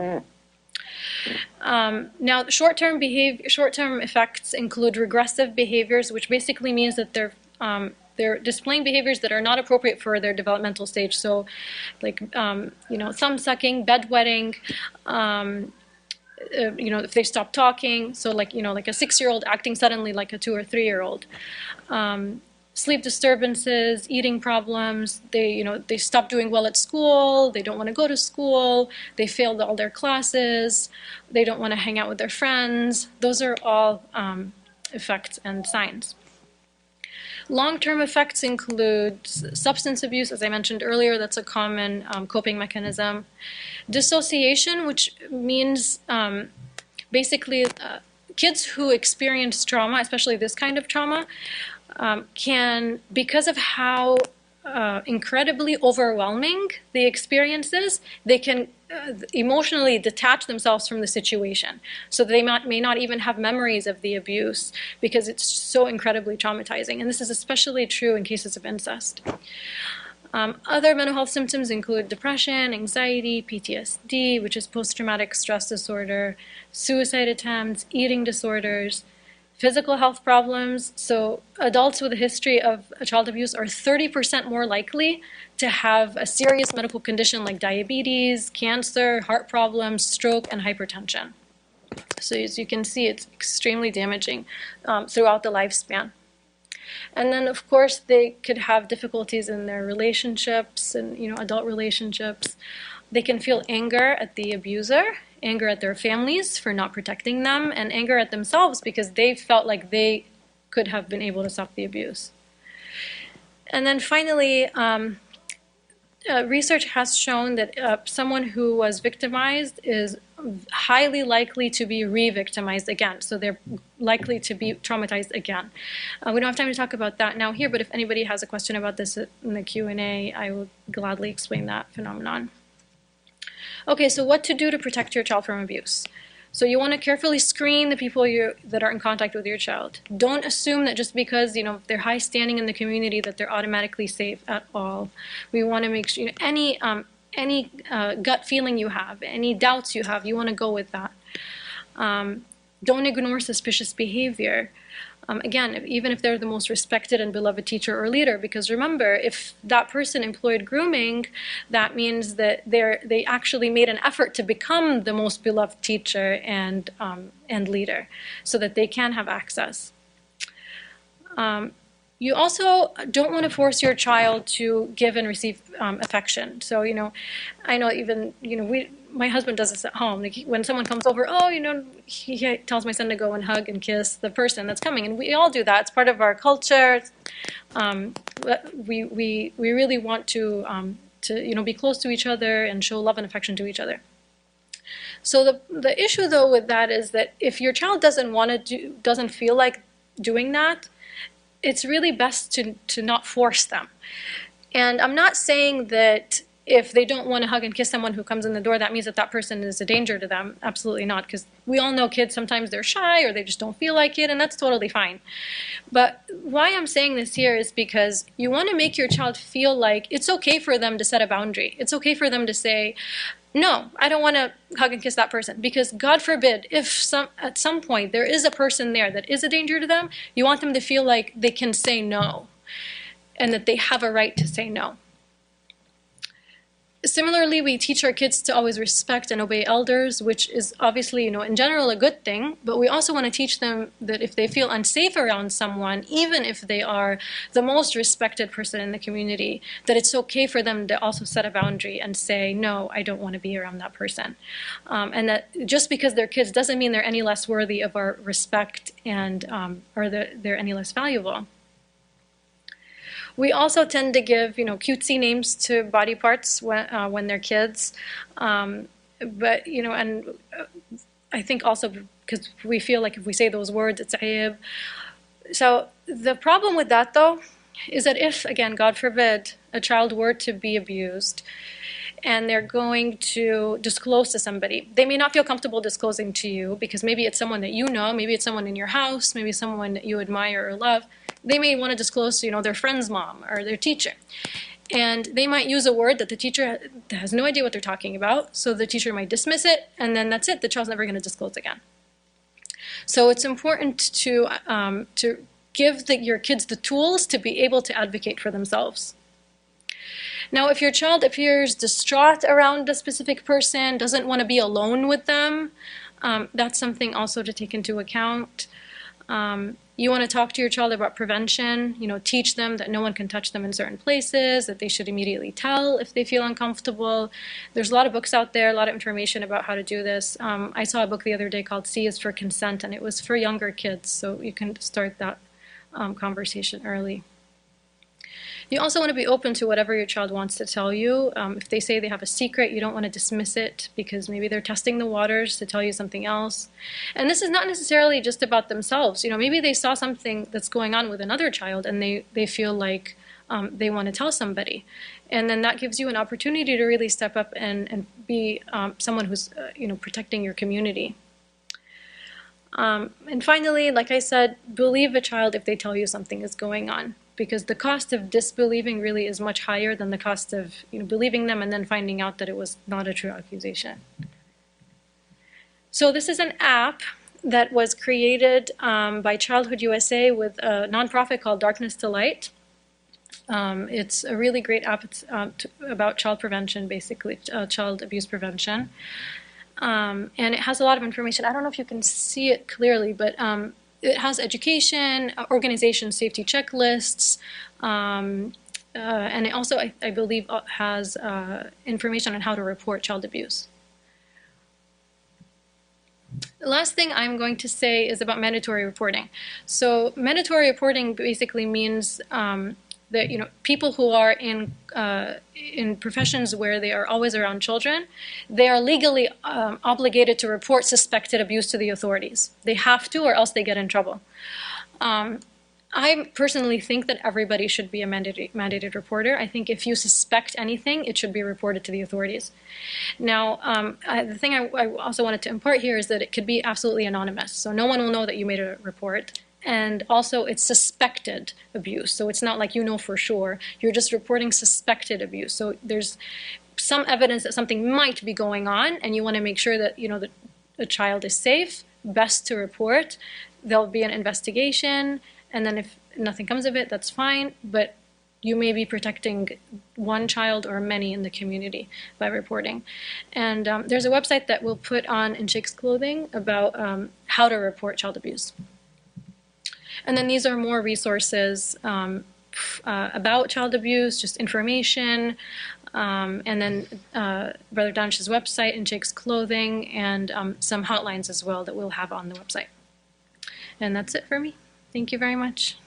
Um, now, short-term behavior, short-term effects include regressive behaviors, which basically means that they're um, they're displaying behaviors that are not appropriate for their developmental stage. So, like um, you know, thumb sucking, bedwetting. Um, uh, you know, if they stop talking. So, like you know, like a six-year-old acting suddenly like a two or three-year-old. Um, sleep disturbances, eating problems. They, you know, they stop doing well at school. They don't want to go to school. They failed all their classes. They don't want to hang out with their friends. Those are all um, effects and signs. Long-term effects include substance abuse, as I mentioned earlier. That's a common um, coping mechanism. Dissociation, which means um, basically uh, kids who experience trauma, especially this kind of trauma, um, can, because of how uh, incredibly overwhelming the experience is, they can uh, emotionally detach themselves from the situation. So they might, may not even have memories of the abuse because it's so incredibly traumatizing. And this is especially true in cases of incest. Um, other mental health symptoms include depression, anxiety, P T S D, which is post-traumatic stress disorder, suicide attempts, eating disorders, physical health problems. So adults with a history of child abuse are thirty percent more likely to have a serious medical condition like diabetes, cancer, heart problems, stroke, and hypertension. So as you can see, it's extremely damaging um, throughout the lifespan. And then, of course, they could have difficulties in their relationships and, you know, adult relationships. They can feel anger at the abuser, anger at their families for not protecting them, and anger at themselves because they felt like they could have been able to stop the abuse. And then finally, um, uh, research has shown that uh, someone who was victimized is highly likely to be re-victimized again. So they're likely to be traumatized again. Uh, we don't have time to talk about that now here, but if anybody has a question about this in the Q and A, I will gladly explain that phenomenon. Okay, so what to do to protect your child from abuse? So you want to carefully screen the people you, that are in contact with your child. Don't assume that just because, you know, they're high standing in the community that they're automatically safe at all. We want to make sure, you know, any um, any uh, gut feeling you have, any doubts you have, you want to go with that. Um, don't ignore suspicious behavior. Um, again, if, even if they're the most respected and beloved teacher or leader, because remember, if that person employed grooming, that means that they're, they actually made an effort to become the most beloved teacher and, um, and leader so that they can have access. Um, You also don't want to force your child to give and receive um, affection. So, you know, I know even, you know, we, my husband does this at home. Like when someone comes over, oh, you know, he, he tells my son to go and hug and kiss the person that's coming. And we all do that. It's part of our culture. Um, we, we, we really want to, um, to, you know, be close to each other and show love and affection to each other. So the, the issue, though, with that is that if your child doesn't want to do, doesn't feel like doing that, it's really best to, to not force them. And I'm not saying that if they don't want to hug and kiss someone who comes in the door, that means that that person is a danger to them. Absolutely not, because we all know kids, sometimes they're shy or they just don't feel like it, and that's totally fine. But why I'm saying this here is because you want to make your child feel like it's okay for them to set a boundary. It's okay for them to say, no, I don't want to hug and kiss that person, because God forbid, if some, at some point there is a person there that is a danger to them, you want them to feel like they can say no and that they have a right to say no. Similarly, we teach our kids to always respect and obey elders, which is obviously, you know, in general a good thing, but we also want to teach them that if they feel unsafe around someone, even if they are the most respected person in the community, that it's okay for them to also set a boundary and say, no, I don't want to be around that person. Um, and that just because they're kids doesn't mean they're any less worthy of our respect and um, or they're, they're any less valuable. We also tend to give, you know, cutesy names to body parts when, uh, when they're kids. Um, but, you know, and I think also because we feel like if we say those words, it's ayib. So the problem with that, though, is that if, again, God forbid, a child were to be abused and they're going to disclose to somebody, they may not feel comfortable disclosing to you because maybe it's someone that you know, maybe it's someone in your house, maybe someone that you admire or love. They may want to disclose to, you know, their friend's mom or their teacher. And they might use a word that the teacher has no idea what they're talking about, so the teacher might dismiss it, and then that's it. The child's never going to disclose again. So it's important to, um, to give the, your kids the tools to be able to advocate for themselves. Now, if your child appears distraught around a specific person, doesn't want to be alone with them, um, that's something also to take into account. Um, You want to talk to your child about prevention, you know, teach them that no one can touch them in certain places, that they should immediately tell if they feel uncomfortable. There's a lot of books out there, a lot of information about how to do this. Um, I saw a book the other day called C is for Consent, and it was for younger kids, so you can start that um, conversation early. You also want to be open to whatever your child wants to tell you. Um, if they say they have a secret, you don't want to dismiss it because maybe they're testing the waters to tell you something else. And this is not necessarily just about themselves. You know, maybe they saw something that's going on with another child and they, they feel like um, they want to tell somebody. And then that gives you an opportunity to really step up and, and be um, someone who's, uh, you know, protecting your community. Um, and finally, like I said, believe a child if they tell you something is going on, because the cost of disbelieving really is much higher than the cost of, you know, believing them and then finding out that it was not a true accusation. So this is an app that was created um, by Childhood U S A with a nonprofit called Darkness to Light. Um, it's a really great app. It's uh, to, about child prevention, basically, uh, child abuse prevention. Um, and it has a lot of information. I don't know if you can see it clearly, but um, it has education, organization safety checklists, um, uh, and it also, I, I believe, has uh, information on how to report child abuse. The last thing I'm going to say is about mandatory reporting. So mandatory reporting basically means um, that, you know, people who are in uh, in professions where they are always around children, they are legally um, obligated to report suspected abuse to the authorities. They have to, or else they get in trouble. Um, I personally think that everybody should be a mandated, mandated reporter. I think if you suspect anything, it should be reported to the authorities. Now, um, I, the thing I, I also wanted to impart here is that it could be absolutely anonymous, so no one will know that you made a report. And also, it's suspected abuse, so it's not like you know for sure. You're just reporting suspected abuse. So there's some evidence that something might be going on, and you want to make sure that, you know, the, the child is safe. Best to report. There'll be an investigation, and then if nothing comes of it, that's fine. But you may be protecting one child or many in the community by reporting. And um, there's a website that we'll put on in Sheikh's Clothing about um, how to report child abuse. And then these are more resources um, uh, about child abuse, just information, um, and then uh, Brother Danish's website and Sheikh's Clothing, and um, some hotlines as well that we'll have on the website. And that's it for me. Thank you very much.